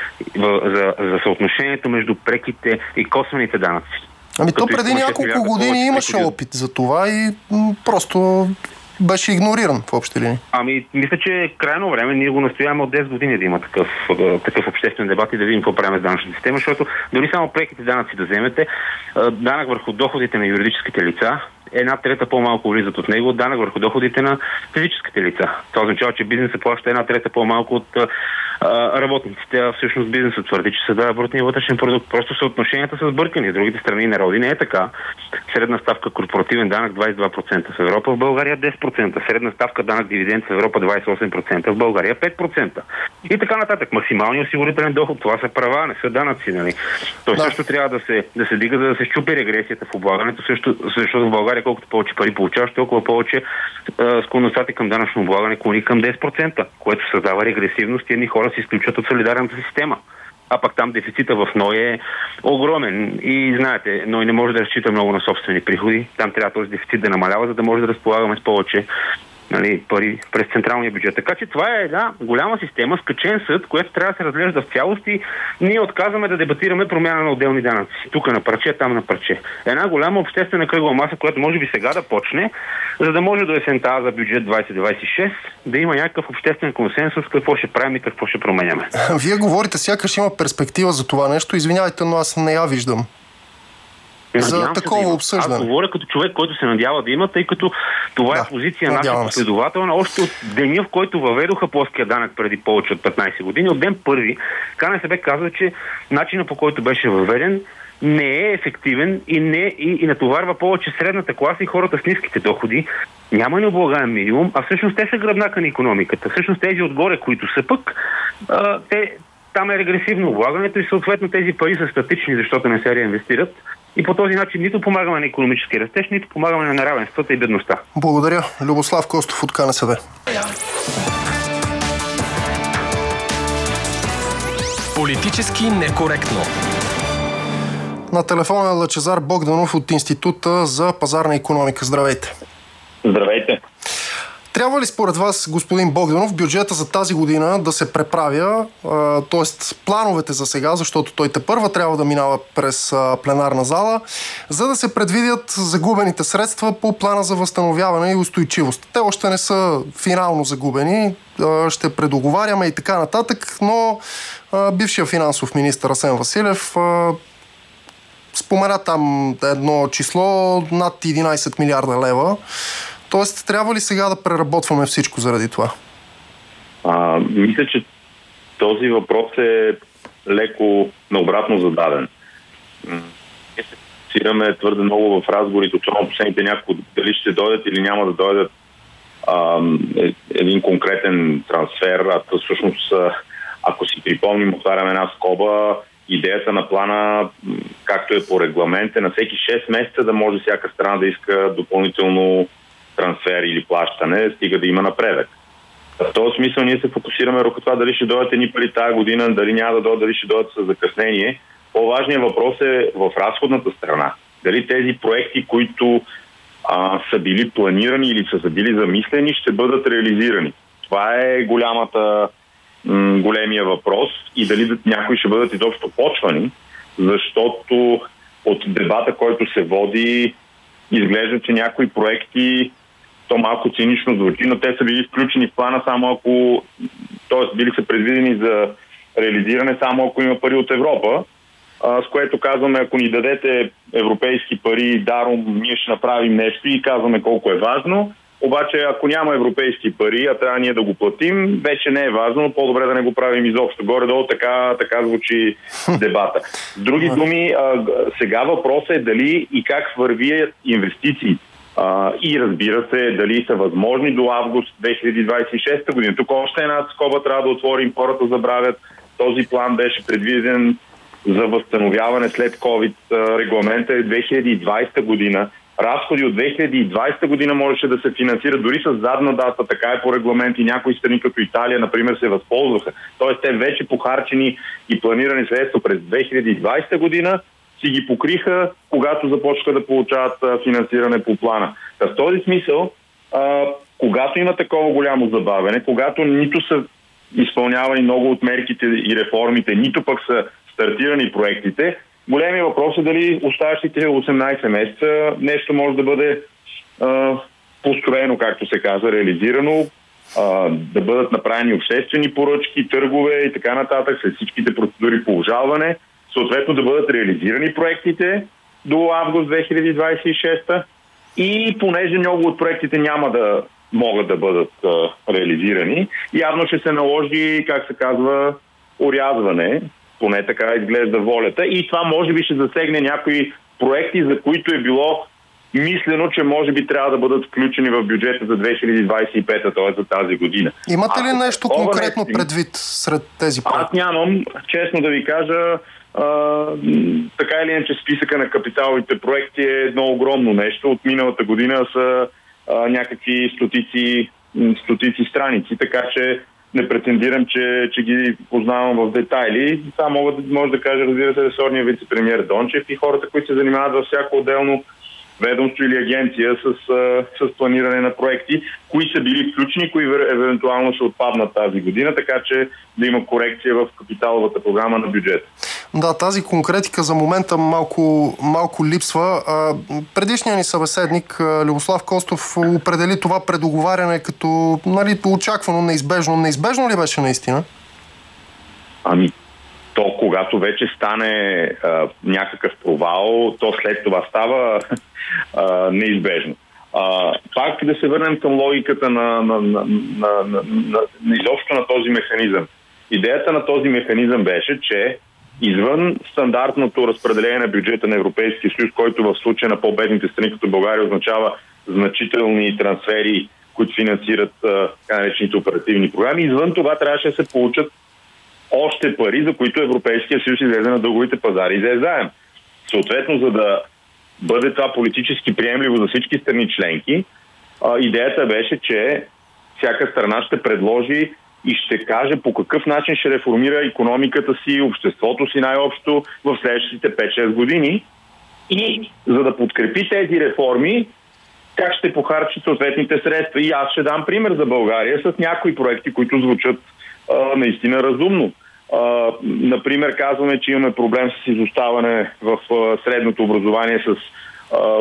за, за съотношението между преките и косвените данъци. Ами то преди няколко години имаше опит за това и м- просто... беше игнориран в общи линии. Ами, мисля, че е крайно време. Ние го настояваме от десет години да има такъв, такъв обществен дебат и да видим какво правим с данъчната система, защото дори само преките данъци да вземете, данък върху доходите на юридическите лица, една трета по-малко влизат от него, данък върху доходите на физическите лица. Това означава, че бизнесът плаща една трета по-малко от а, работниците, а всъщност бизнесът твърди, че се дава брутния вътрешен продукт. Просто съотношенията са сбъркани. В другите страни и народи не е така. Средна ставка корпоративен данък двадесет и два процента в Европа, в България десет процента. Средна ставка данък дивиденд в Европа двадесет и осем процента, в България пет процента. И така нататък. Максималният осигурителен доход, това са права, не са данъци. Нали? Той да. също трябва да се, да се дига, за да се щупи регресията в облагането, също, защото в България колкото повече пари получаваш, толкова повече склонността към данъчно облагане клони към десет процента, което създава регресивност и едни хора се изключват от солидарната система. А пък там дефицита в НОИ е огромен. И знаете, НОИ не може да разчита много на собствени приходи. Там трябва този дефицит да намалява, за да може да разполагаме с повече, нали, пари през централния бюджет. Така че това е една голяма система, скачен съд, която трябва да се разглежда в цялост и ние отказваме да дебатираме промяна на отделни данъци. Тук на парче, там на парче. Една голяма обществена кръгла маса, която може би сега да почне, за да може до есента за бюджет двадесет двадесет и шест да има някакъв обществен консенсус какво ще правим и какво ще променяме. Вие говорите, сякаш има перспектива за това нещо. Извинявайте, но аз не я виждам. За такова да обсъждане. Аз говоря като човек, който се надява да има, тъй като това да, е позиция наша последователна. Още от деня, в който въведоха плоския данък преди повече от петнадесет години, от ден първи, КНСБ казва, че начинът, по който беше въведен, не е ефективен и, не, и, и натоварва повече средната класа и хората с ниските доходи. Няма необлагаем минимум, а всъщност те са гръбнака на икономиката. Всъщност тези отгоре, които са пък, а, те, там е регресивно облагането и съответно тези пари са статични, защото не се реинвестират. И по този начин нито помагаме на икономически растеж, нито помагаме на неравенствата и бедността. Благодаря. Любослав Костов от КНСБ. Политически некоректно. На телефона е Лъчезар Богданов от Института за пазарна икономика. Здравейте. Здравейте. Трябва ли според вас, господин Богданов, бюджета за тази година да се преправя, т.е. плановете за сега, защото той тепърва трябва да минава през а, пленарна зала, за да се предвидят загубените средства по плана за възстановяване и устойчивост? Те още не са финално загубени, а, ще предоговаряме и така нататък, но а, бившия финансов министър Асен Василев а, спомена там едно число над единайсет милиарда лева. Тоест, трябва ли сега да преработваме всичко заради това? А, мисля, че този въпрос е леко наобратно зададен. Ние се фокусираме твърде много в разговорите, особено последните няколко, дали ще дойдат или няма да дойдат а, е, един конкретен трансфер. А всъщност, ако си припомним, отваряме една скоба, идеята на плана, както е по регламент, е на всеки шест месеца да може всяка страна да иска допълнително трансфер или плащане, стига да има напредък. В този смисъл ние се фокусираме върху това дали ще дойдат едни пари тази година, дали няма да дойдат, дали ще дойдат с закъснение. По-важният въпрос е в разходната страна. Дали тези проекти, които а, са били планирани или са били замислени, ще бъдат реализирани. Това е голямата, м- големия въпрос и дали някои ще бъдат изобщо почвани, защото от дебата, който се води, изглежда, че някои проекти, то малко цинично звучи, но те са били включени в плана само ако, т.е. били са предвидени за реализиране само ако има пари от Европа, а, с което казваме, ако ни дадете европейски пари даром, ние ще направим нещо и казваме колко е важно, обаче ако няма европейски пари, а трябва ние да го платим, вече не е важно, по-добре да не го правим изобщо. Горе-долу така, така звучи дебата. С други думи, а, сега въпросът е дали и как вървият инвестиции. Uh, и разбира се, дали са възможни до август две хиляди двадесет и шеста година. Тук още една скоба трябва да отворим, хората забравят. Този план беше предвиден за възстановяване след COVID. Регламента е две хиляди и двадесета година. Разходи от две хиляди и двадесета година можеше да се финансират дори с задна дата, така е по регламент и някои страни като Италия, например, се възползваха. Тоест те вече похарчени и планирани средства през две хиляди и двадесета година си ги покриха, когато започнаха да получават а, финансиране по плана. В този смисъл, а, когато има такова голямо забавяне, когато нито са изпълнявани много от мерките и реформите, нито пък са стартирани проектите, големият въпрос е дали оставащите осемнайсет месеца нещо може да бъде а, построено, както се казва, реализирано, а, да бъдат направени обществени поръчки, търгове и така нататък, след всичките процедури по обжалване, съответно да бъдат реализирани проектите до август две хиляди двадесет и шеста и понеже много от проектите няма да могат да бъдат а, реализирани, явно ще се наложи, как се казва, орязване, поне така изглежда волята, и това може би ще засегне някои проекти, за които е било мислено, че може би трябва да бъдат включени в бюджета за две хиляди двадесет и пета, т.е. за тази година. Имате ли нещо конкретно нещо, предвид сред тези проекти? Аз нямам, честно да ви кажа, а, така или иначе списъка на капиталовите проекти е едно огромно нещо. От миналата година са а, някакви стотици, стотици страници, така че не претендирам, че, че ги познавам в детайли. Това мога, може да кажа, разбира се, ресорния вице-премиер Дончев и хората, които се занимават във всяко отделно ведомство или агенция с, с планиране на проекти, кои са били включени, кои евентуално ще отпаднат тази година, така че да има корекция в капиталовата програма на бюджета. Да, тази конкретика за момента малко, малко липсва. Предишният ни събеседник Любослав Костов определи това предоговаряне като, нали, очаквано, неизбежно. Неизбежно ли беше наистина? Ами, то когато вече стане а, някакъв провал, то след това става а, неизбежно. А, пак да се върнем към логиката на, на, на, на, на, на, на изобщо на този механизъм. Идеята на този механизъм беше, че извън стандартното разпределение на бюджета на Европейския съюз, който в случая на по-бедните страни като България означава значителни трансфери, които финансират така наречените оперативни програми, извън това трябваше да се получат още пари, за които Европейския съюз излезе на дълговите пазари и взе заем. Съответно, за да бъде това политически приемливо за всички страни членки, идеята беше, че всяка страна ще предложи и ще каже по какъв начин ще реформира икономиката си, обществото си най-общо в следващите пет-шест години. И за да подкрепи тези реформи, как ще похарчи съответните средства. И аз ще дам пример за България с някои проекти, които звучат а, наистина разумно. А, например, казваме, че имаме проблем с изоставане в а, средното образование с а,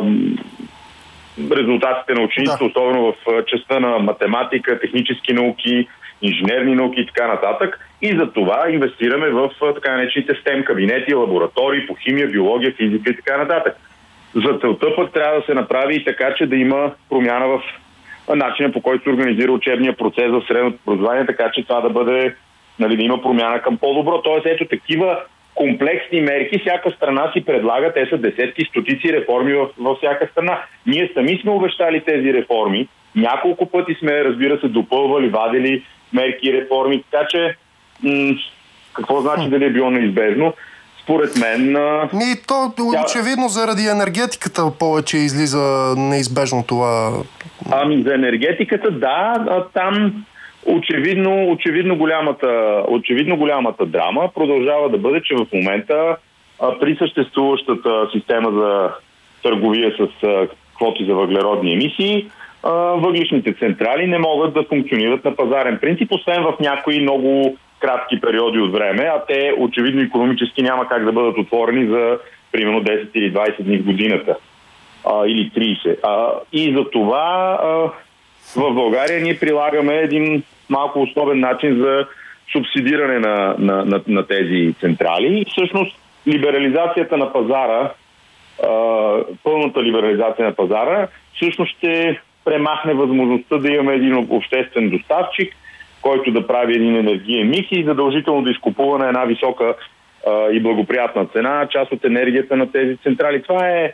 резултатите на учениците, да. Особено в а, частта на математика, технически науки, инженерни науки и така нататък. И за това инвестираме в а, така наречените стем кабинети, лаборатории по химия, биология, физика и така нататък. За целта пък трябва да се направи и така, че да има промяна в начина, по който се организира учебния процес в средното образование, така че това да бъде, нали, да има промяна към по-добро. Тоест, ето такива комплексни мерки, всяка страна си предлага, те са десетки, стотици реформи в, във всяка страна. Ние сами сме обещали тези реформи, няколко пъти сме, разбира се, допълвали, вадили мерки и реформи, така че м- какво значи дали е било неизбежно? Според мен... Ми, то очевидно заради енергетиката повече излиза неизбежно това. Ами за енергетиката, да, там очевидно, очевидно, голямата, очевидно голямата драма продължава да бъде, че в момента а, при съществуващата система за търговия с а, квоти за въглеродни емисии, а, въглищните централи не могат да функционират на пазарен принцип, освен в някои много кратки периоди от време, а те очевидно икономически няма как да бъдат отворени за примерно десет или двайсет дни в годината. А, или трийсет. А, и за това а, в България ние прилагаме един малко основен начин за субсидиране на, на, на, на тези централи. И всъщност либерализацията на пазара, а, пълната либерализация на пазара, всъщност ще премахне възможността да имаме един обществен доставчик, който да прави един енергиен микс и задължително да изкупува на една висока а, и благоприятна цена част от енергията на тези централи. Това е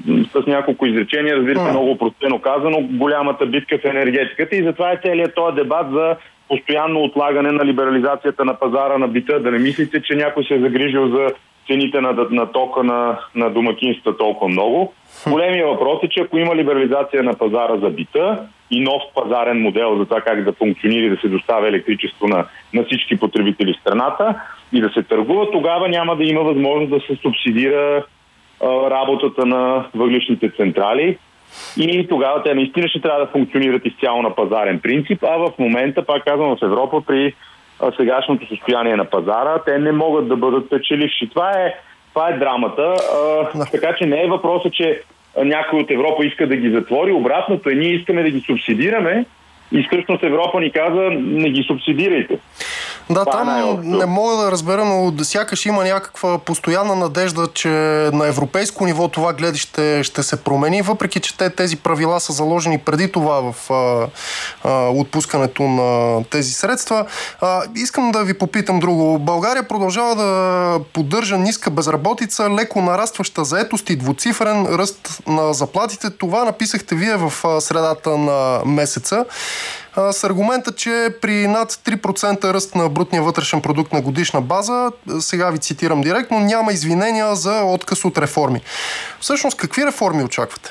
с няколко изречения, разбира се, много простено казано, голямата битка в енергетиката и затова е целият този дебат за постоянно отлагане на либерализацията на пазара на бита. Да не мислите, че някой се е загрижил за цените на, на тока на, на домакинствата толкова много. Големия въпрос е, че ако има либерализация на пазара за бита и нов пазарен модел за това как да функционира и да се доставя електричество на, на всички потребители в страната и да се търгува, тогава няма да има възможност да се субсидира а, работата на въглищните централи и тогава те наистина ще трябва да функционират изцяло на пазарен принцип, а в момента, пак казвам, в Европа при а, сегашното състояние на пазара, те не могат да бъдат печеливши. Това е Това е драмата, а, така че не е въпросът, че някой от Европа иска да ги затвори. Обратното е, ние искаме да ги субсидираме и всъщност Европа ни каза, не ги субсидирайте. Да, това там е не мога да разбера, но сякаш има някаква постоянна надежда, че на европейско ниво това гледище ще се промени, въпреки че те, тези правила са заложени преди това в а, а, отпускането на тези средства. А, искам да ви попитам друго. България продължава да поддържа ниска безработица, леко нарастваща заетост и двуцифрен ръст на заплатите. Това написахте вие в средата на месеца с аргумента, че при над три процента ръст на брутния вътрешен продукт на годишна база, сега ви цитирам директно, няма извинения за отказ от реформи. Всъщност, какви реформи очаквате?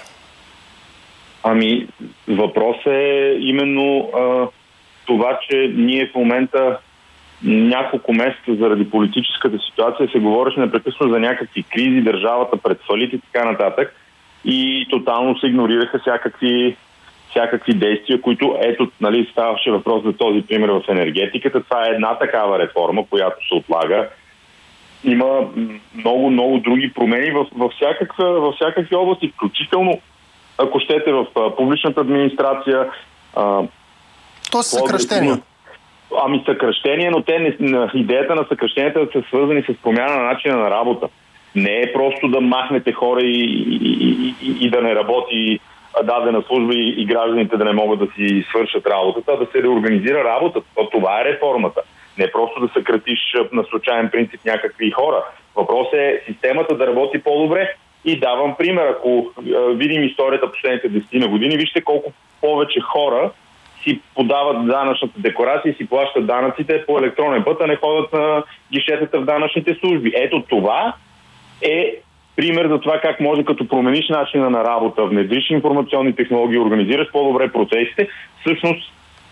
Ами, въпрос е именно а, това, че ние в момента няколко месеца заради политическата ситуация се говореше непрекъснато за някакви кризи, държавата пред фалит и така нататък и тотално се игнорираха всякакви всякакви действия, които, ето, нали, ставаше въпрос за този пример в енергетиката. Това е една такава реформа, която се отлага. Има много, много други промени в, във, всякаква, във всякакви области, включително, ако щете, в а, публичната администрация. А, То са съкръщения. Ами съкръщения, но те не, идеята на съкръщенията са свързани с промяна на начина на работа. Не е просто да махнете хора и, и, и, и, и да не работи дадена служба и, и гражданите да не могат да си свършат работата, да се реорганизира работата. Това е реформата. Не просто да съкратиш на случайен принцип някакви хора. Въпросът е системата да работи по-добре и давам пример. Ако е, видим историята последните десет години, вижте колко повече хора си подават данъчната декларация и си плащат данъците по електронен път, а не ходят на гишетата в данъчните служби. Ето това е пример за това как може, като промениш начина на работа, внедриш информационни технологии, организираш по-добре процесите, всъщност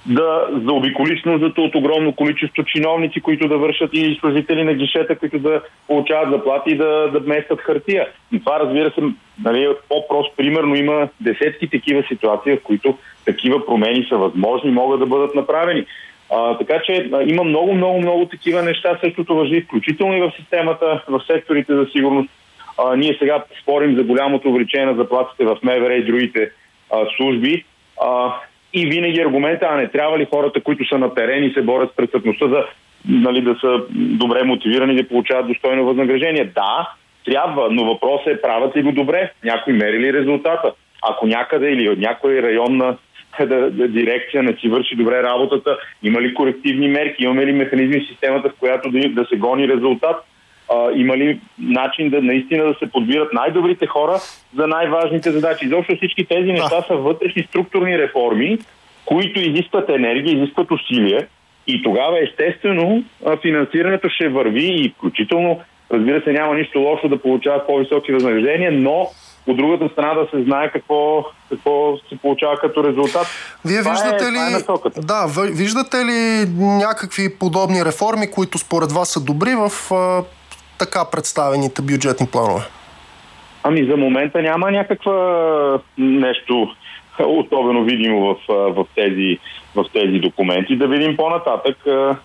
да заобиколиш нуждата от огромно количество чиновници, които да вършат и служители на гишета, които да получават заплати и да, да местят хартия. И това, разбира се, нали, по-прост пример, но има десетки такива ситуации, в които такива промени са възможни, могат да бъдат направени. А, така че а, има много, много, много такива неща. Същото важи включително и в системата, в секторите за сигурност. А, ние сега спорим за голямото увеличение на заплатите в МВР и другите а, служби. А, и винаги аргумента, а не трябва ли хората, които са на терен и се борят с престъпността, да, нали, да са добре мотивирани да получават достойно възнаграждение? Да, трябва, но въпросът е правят ли го добре? Някой мери ли резултата? Ако някъде или от някой районна да, да, дирекция не си върши добре работата, има ли корективни мерки, имаме ли механизми в системата, в която да, да се гони резултат? А, има ли начин да наистина да се подбират най-добрите хора за най-важните задачи? Изобщо всички тези неща са вътрешни структурни реформи, които изискват енергия, изискват усилия и тогава естествено финансирането ще върви и включително, разбира се, няма нищо лошо да получават по-високи възнаграждения, но от другата страна да се знае какво, какво се получава като резултат. Вие това виждате е, ли, е да, виждате ли някакви подобни реформи, които според вас са добри в а, така представените бюджетни планове? Ами за момента няма някаква нещо особено видимо в, в, тези, в тези документи. Да видим по-нататък.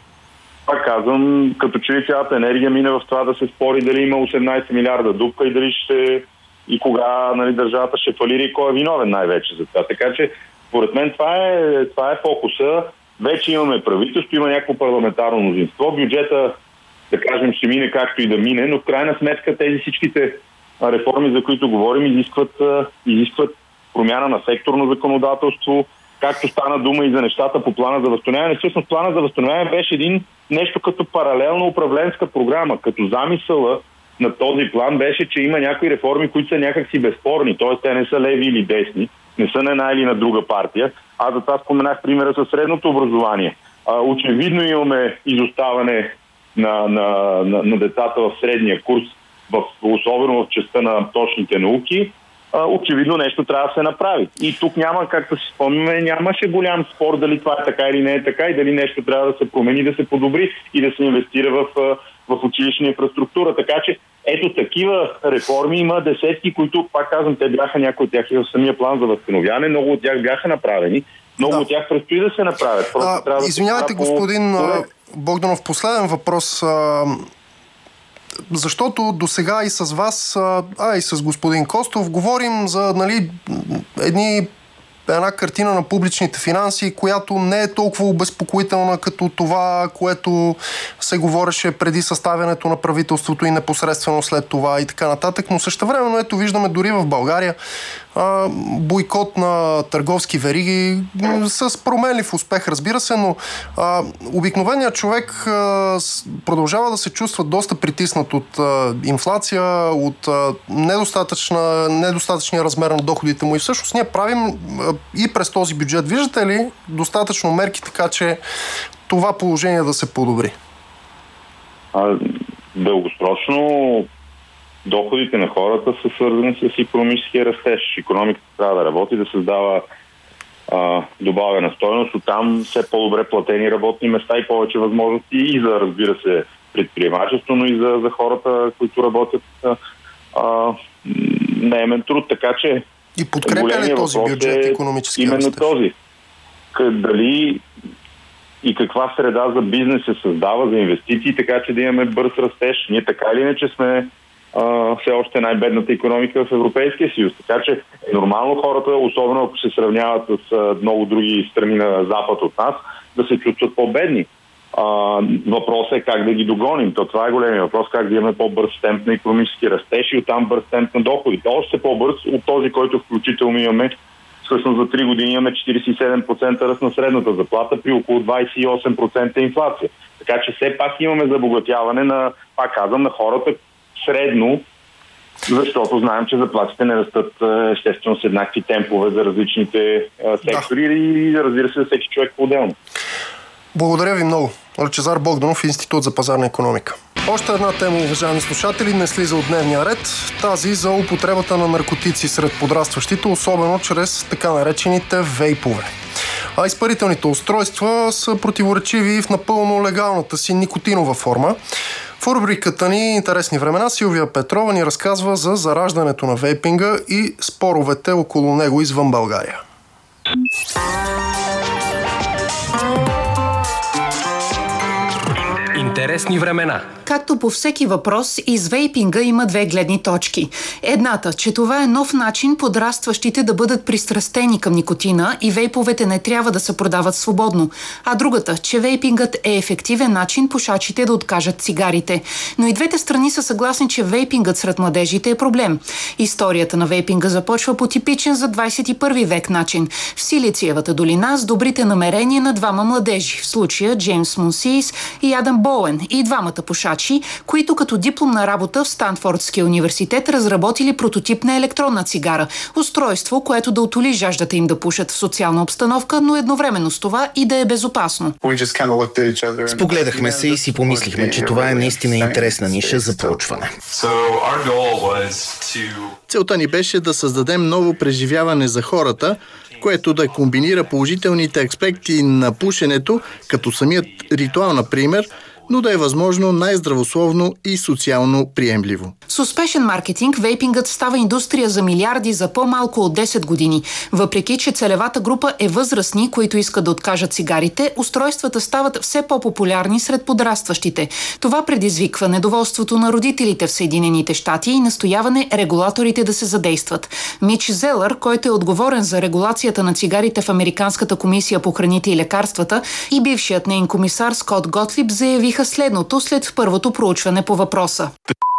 Пак казвам, като че ли цялата енергия мине в това да се спори дали има осемнайсет милиарда дупка и дали ще и кога, нали, държавата ще фалира и кой е виновен най-вече за това. Така че, според мен, това е, това е фокуса. Вече имаме правителство, има някакво парламентарно мнозинство. Бюджета, да кажем, ще мине както и да мине, но в крайна сметка тези всичките реформи, за които говорим, изискват, изискват промяна на секторно законодателство, както стана дума и за нещата по плана за възстановяване. Всъщност плана за възстановяване беше един нещо като паралелна управленска програма, като замисъла на този план беше, че има някои реформи, които са някакси безспорни, т.е. те не са леви или десни, не са на една или на друга партия. Аз за това споменах примера със средното образование. А, очевидно имаме изоставане на, на, на, на децата в средния курс, в, особено в частта на точните науки. А, очевидно нещо трябва да се направи. И тук няма, както си спомняме, нямаше голям спор дали това е така или не е така и дали нещо трябва да се промени, да се подобри и да се инвестира в, в училищна инфраструктура. Така че ето такива реформи има десетки, които, пак казвам, те бяха някои от тях и в самия план за възстановяване, много от тях бяха направени, много да. от тях предстои да се направят. А, да извинявайте, господин по... Богданов, последен въпрос. А, защото до сега и с вас, а и с господин Костов говорим за, нали, едни една картина на публичните финанси, която не е толкова обезпокоителна като това, което се говореше преди съставянето на правителството и непосредствено след това и така нататък. Но същевременно ето виждаме дори в България а, бойкот на търговски вериги с променлив успех, разбира се, но а, обикновеният човек а, продължава да се чувства доста притиснат от а, инфлация, от а, недостатъчна, недостатъчния размер на доходите му и всъщност ние правим а, и през този бюджет. Виждате ли достатъчно мерки, така че това положение да се подобри? А, дългосрочно доходите на хората са свързани с икономическия растеж. Икономиката трябва да работи, да създава а, добавена стойност, оттам все по-добре платени работни места и повече възможности и за, разбира се, предприемачество, но и за, за хората, които работят а, наемен труд. Така че и подкрепя ли този бюджет икономически именно растеж? Този. Дали и каква среда за бизнес се създава, за инвестиции, така че да имаме бърз растеж. Ние така или иначе сме а, все още най-бедната икономика в Европейския съюз. Така че е нормално хората, особено ако се сравняват с а, много други страни на запад от нас, да се чувстват по-бедни. А, въпросът е как да ги догоним. То това е големия въпрос, как да имаме по-бърз темп на икономически растеж и оттам бърз темп на доходите. Още по-бърз от този, който включително имаме. Всъщност за три години имаме четирийсет и седем процента ръст на средната заплата при около двайсет и осем процента инфлация. Така че все пак имаме забогатяване на, пак казвам, на хората средно, защото знаем, че заплатите не растат естествено с еднакви темпове за различните сектори да. и разбира се за всеки човек по-отделно. Благодаря ви много. Лъчезар Богданов, Институт за пазарна икономика. Още една тема, уважаеми слушатели, не слиза от дневния ред. Тази за употребата на наркотици сред подрастващите, особено чрез така наречените вейпове. А изпарителните устройства са противоречиви в напълно легалната си никотинова форма. В рубриката ни "Интересни времена" Силвия Петрова ни разказва за зараждането на вейпинга и споровете около него извън България. Интересни времена. Както по всеки въпрос, из вейпинга има две гледни точки. Едната, че това е нов начин подрастващите да бъдат пристрастени към никотина и вейповете не трябва да се продават свободно. А другата, че вейпингът е ефективен начин пушачите да откажат цигарите. Но и двете страни са съгласни, че вейпингът сред младежите е проблем. Историята на вейпинга започва по типичен за двадесет и първи век начин. В Силициевата долина с добрите намерения на двама младежи, в случая Джеймс Монсис и Адам Боуен, и двамата пушачи, които като дипломна работа в Станфордския университет разработили прототип на електронна цигара. Устройство, което да утоли жаждата им да пушат в социална обстановка, но едновременно с това и да е безопасно. Спогледахме се и си помислихме, че това е наистина интересна ниша за проучване. Целта ни беше да създадем ново преживяване за хората, което да комбинира положителните аспекти на пушенето, като самият ритуал, например, но да е възможно най-здравословно и социално приемливо. С успешен маркетинг вейпингът става индустрия за милиарди за по-малко от десет години. Въпреки че целевата група е възрастни, които искат да откажат цигарите, устройствата стават все по-популярни сред подрастващите. Това предизвиква недоволството на родителите в Съединените щати и настояване регулаторите да се задействат. Мич Зелър, който е отговорен за регулацията на цигарите в Американската комисия по храните и лекарствата, и бившият неин комисар Скот Готлиб заявиха следното след първото проучване по въпроса.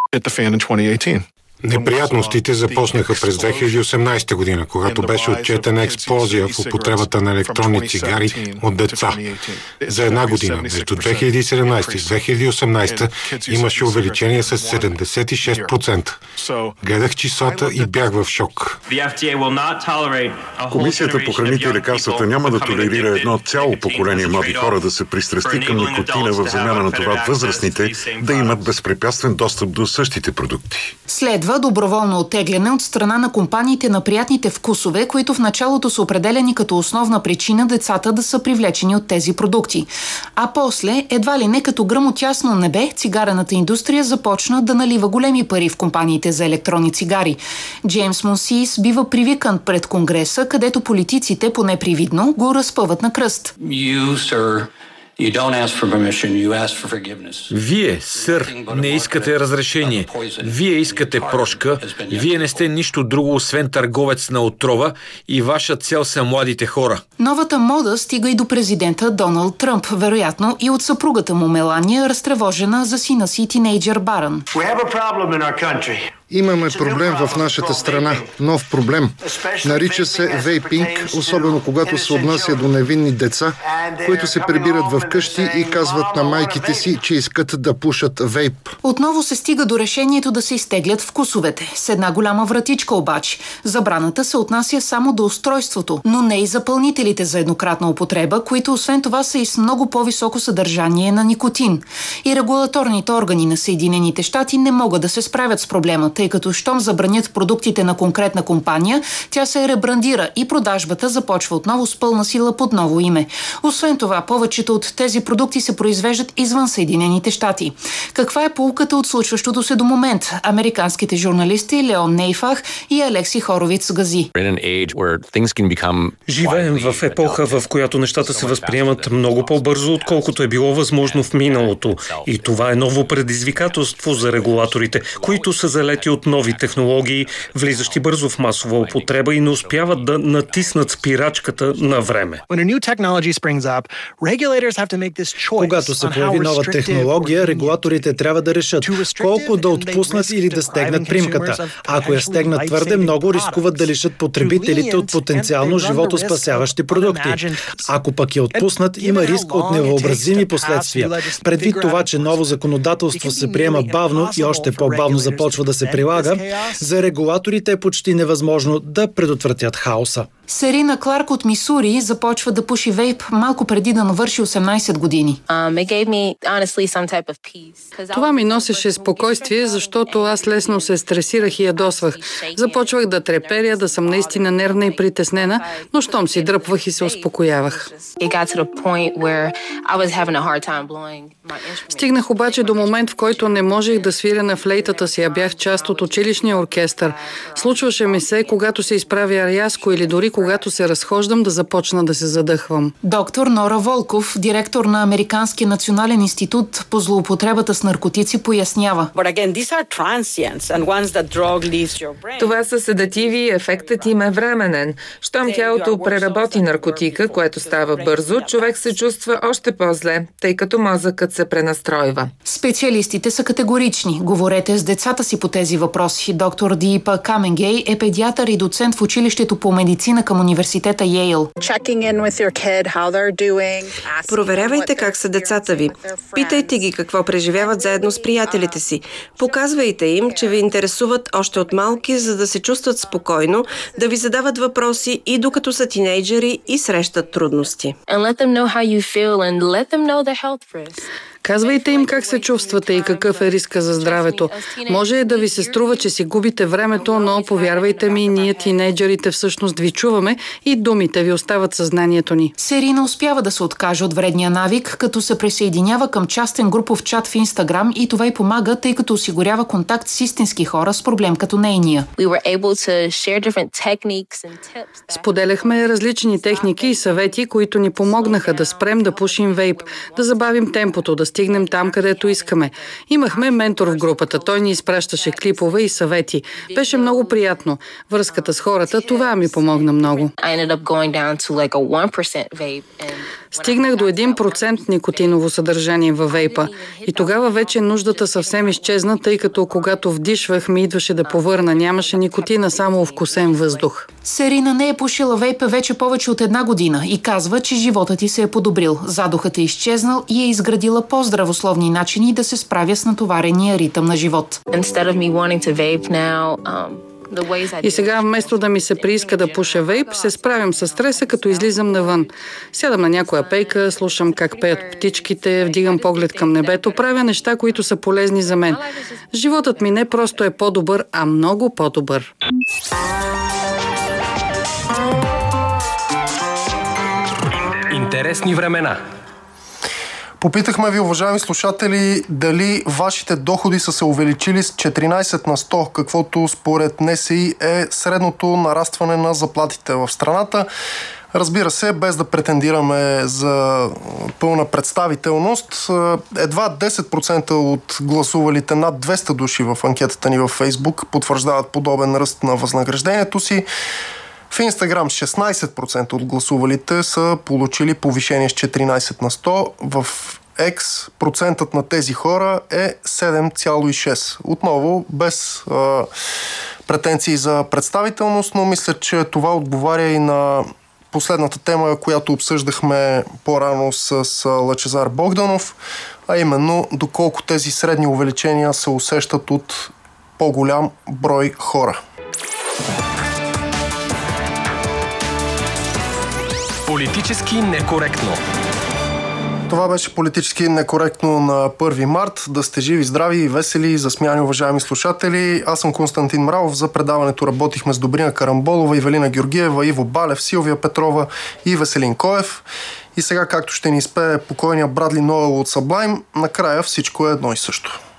Неприятностите започнаха през две хиляди и осемнадесета година, когато беше отчетена експлозия в употребата на електронни цигари от деца. За една година, между две хиляди и седемнадесета и две хиляди и осемнадесета, имаше увеличение с седемдесет и шест процента. Гледах числата и бях в шок. Комисията по храните и лекарствата няма да толерира едно цяло поколение млади хора да се пристрасти към никотина в замяна на това възрастните да имат безпрепятствен достъп до същите продукти. Следва доброволно оттегляне от страна на компаниите на приятните вкусове, които в началото са определени като основна причина децата да са привлечени от тези продукти. А после, едва ли не като гръм от ясно небе, цигарената индустрия започна да налива големи пари в компаниите за електронни цигари. Джеймс Монсис бива привикан пред Конгреса, където политиците, поне привидно, го разпъват на кръст. Вие, сър, не искате разрешение. Вие искате прошка. Вие не сте нищо друго, освен търговец на отрова и ваша цел са младите хора. Новата мода стига и до президента Доналд Тръмп, вероятно и от съпругата му Мелания, разтревожена за сина си тинейджър Барън. Имаме проблем в нашата страна. Нов проблем. Нарича се вейпинг, особено когато се отнася до невинни деца, които се прибират в къщи и казват на майките си, че искат да пушат вейп. Отново се стига до решението да се изтеглят вкусовете. С една голяма вратичка обаче. Забраната се отнася само до устройството, но не и запълнителите за еднократна употреба, които освен това са и с много по-високо съдържание на никотин. И регулаторните органи на Съединените щати не могат да се справят с проблема, тъй като щом забранят продуктите на конкретна компания, тя се ребрандира и продажбата започва отново с пълна сила под ново име. Освен това, повечето от тези продукти се произвеждат извън Съединените щати. Каква е поуката от случващото се до момент? Американските журналисти Леон Нейфах и Алекси Хоровиц-Гази. Живеем в епоха, в която нещата се възприемат много по-бързо, отколкото е било възможно в миналото. И това е ново предизвикателство за регулаторите, които са залети от нови технологии, влизащи бързо в масова употреба и не успяват да натиснат спирачката на време. Когато се появи нова технология, регулаторите трябва да решат колко да отпуснат или да стегнат примката. Ако я стегнат твърде много, рискуват да лишат потребителите от потенциално животоспасяващи продукти. Ако пък я отпуснат, има риск от невъобразими последствия. Предвид това, че ново законодателство се приема бавно и още по-бавно започва да се прилага, за регулаторите е почти невъзможно да предотвратят хаоса. Серина Кларк от Мисури започва да пуши вейп малко преди да навърши осемнайсет години. Това ми носеше спокойствие, защото аз лесно се стресирах и ядосвах. Започвах да треперя, да съм наистина нервна и притеснена, но щом си дръпвах и се успокоявах. Стигнах обаче до момент, в който не можех да свиря на флейтата си, а бях част от училищния оркестър. Случваше ми се, когато се изправя рязко или дори когато се разхождам, да започна да се задъхвам. Доктор Нора Волков, директор на Американския национален институт по злоупотребата с наркотици, пояснява. Това са седативи, ефектът им е временен. Щом тялото преработи наркотика, което става бързо, човек се чувства още по-зле, тъй като мозъкът се пренастройва. Специалистите са категорични. Говорете с децата си по тези въпроси. Доктор Дипа Каменгей е педиатър и доцент в училището по медицина към университета Йейл. Проверявайте как са децата ви. Питайте ги какво преживяват заедно с приятелите си. Показвайте им, че ви интересуват още от малки, за да се чувстват спокойно, да ви задават въпроси и докато са тинейджери и срещат трудности. Казвайте им как се чувствате и какъв е риска за здравето. Може да ви се струва, че си губите времето, но повярвайте ми, ние тинейджерите всъщност ви чуваме и думите ви остават съзнанието ни. Серина успява да се откаже от вредния навик, като се присъединява към частен групов чат в Инстаграм и това й помага, тъй като осигурява контакт с истински хора с проблем като нейния. Споделяхме различни техники и съвети, които ни помогнаха да спрем да пушим вейп, да забавим темпото, да стигнем там, където искаме. Имахме ментор в групата. Той ни изпращаше клипове и съвети. Беше много приятно. Връзката с хората, това ми помогна много. Стигнах до един процент никотиново съдържание във вейпа. И тогава вече нуждата съвсем изчезна, тъй като когато вдишвах, ми идваше да повърна. Нямаше никотина, само вкусен въздух. Серина не е пушила вейпа вече повече от една година и казва, че животът ти се е подобрил. Задухът е изчезнал и е изградила по-здравословни начини да се справя с натоварения ритъм на живот. И сега вместо да ми се прииска да пуша вейп, се справям с стреса, като излизам навън. Сядам на някоя пейка, слушам как пеят птичките, вдигам поглед към небето, правя неща, които са полезни за мен. Животът ми не просто е по-добър, а много по-добър. Интересни времена. Попитахме ви, уважаеми слушатели, дали вашите доходи са се увеличили с четиринайсет на сто, каквото според НСИ е средното нарастване на заплатите в страната. Разбира се, без да претендираме за пълна представителност, едва десет процента от гласувалите над двеста души в анкетата ни във Фейсбук потвърждават подобен ръст на възнаграждението си. В Инстаграм шестнайсет процента от гласувалите са получили повишение с четиринайсет на сто. В X процентът на тези хора е седем цяло и шест. Отново без а, претенции за представителност, но мисля, че това отговаря и на последната тема, която обсъждахме по-рано с Лъчезар Богданов, а именно доколко тези средни увеличения се усещат от по-голям брой хора. Политически некоректно. Това беше политически некоректно на първи март. Да сте живи, здрави и весели, засмяни, уважаеми слушатели. Аз съм Константин Мравов. За предаването работихме с Добрина Карамболова, Ивелина Георгиева, Иво Балев, Силвия Петрова и Веселин Коев. И сега, както ще ни изпее покойния Брадли Ноел от Sublime, накрая всичко е едно и също.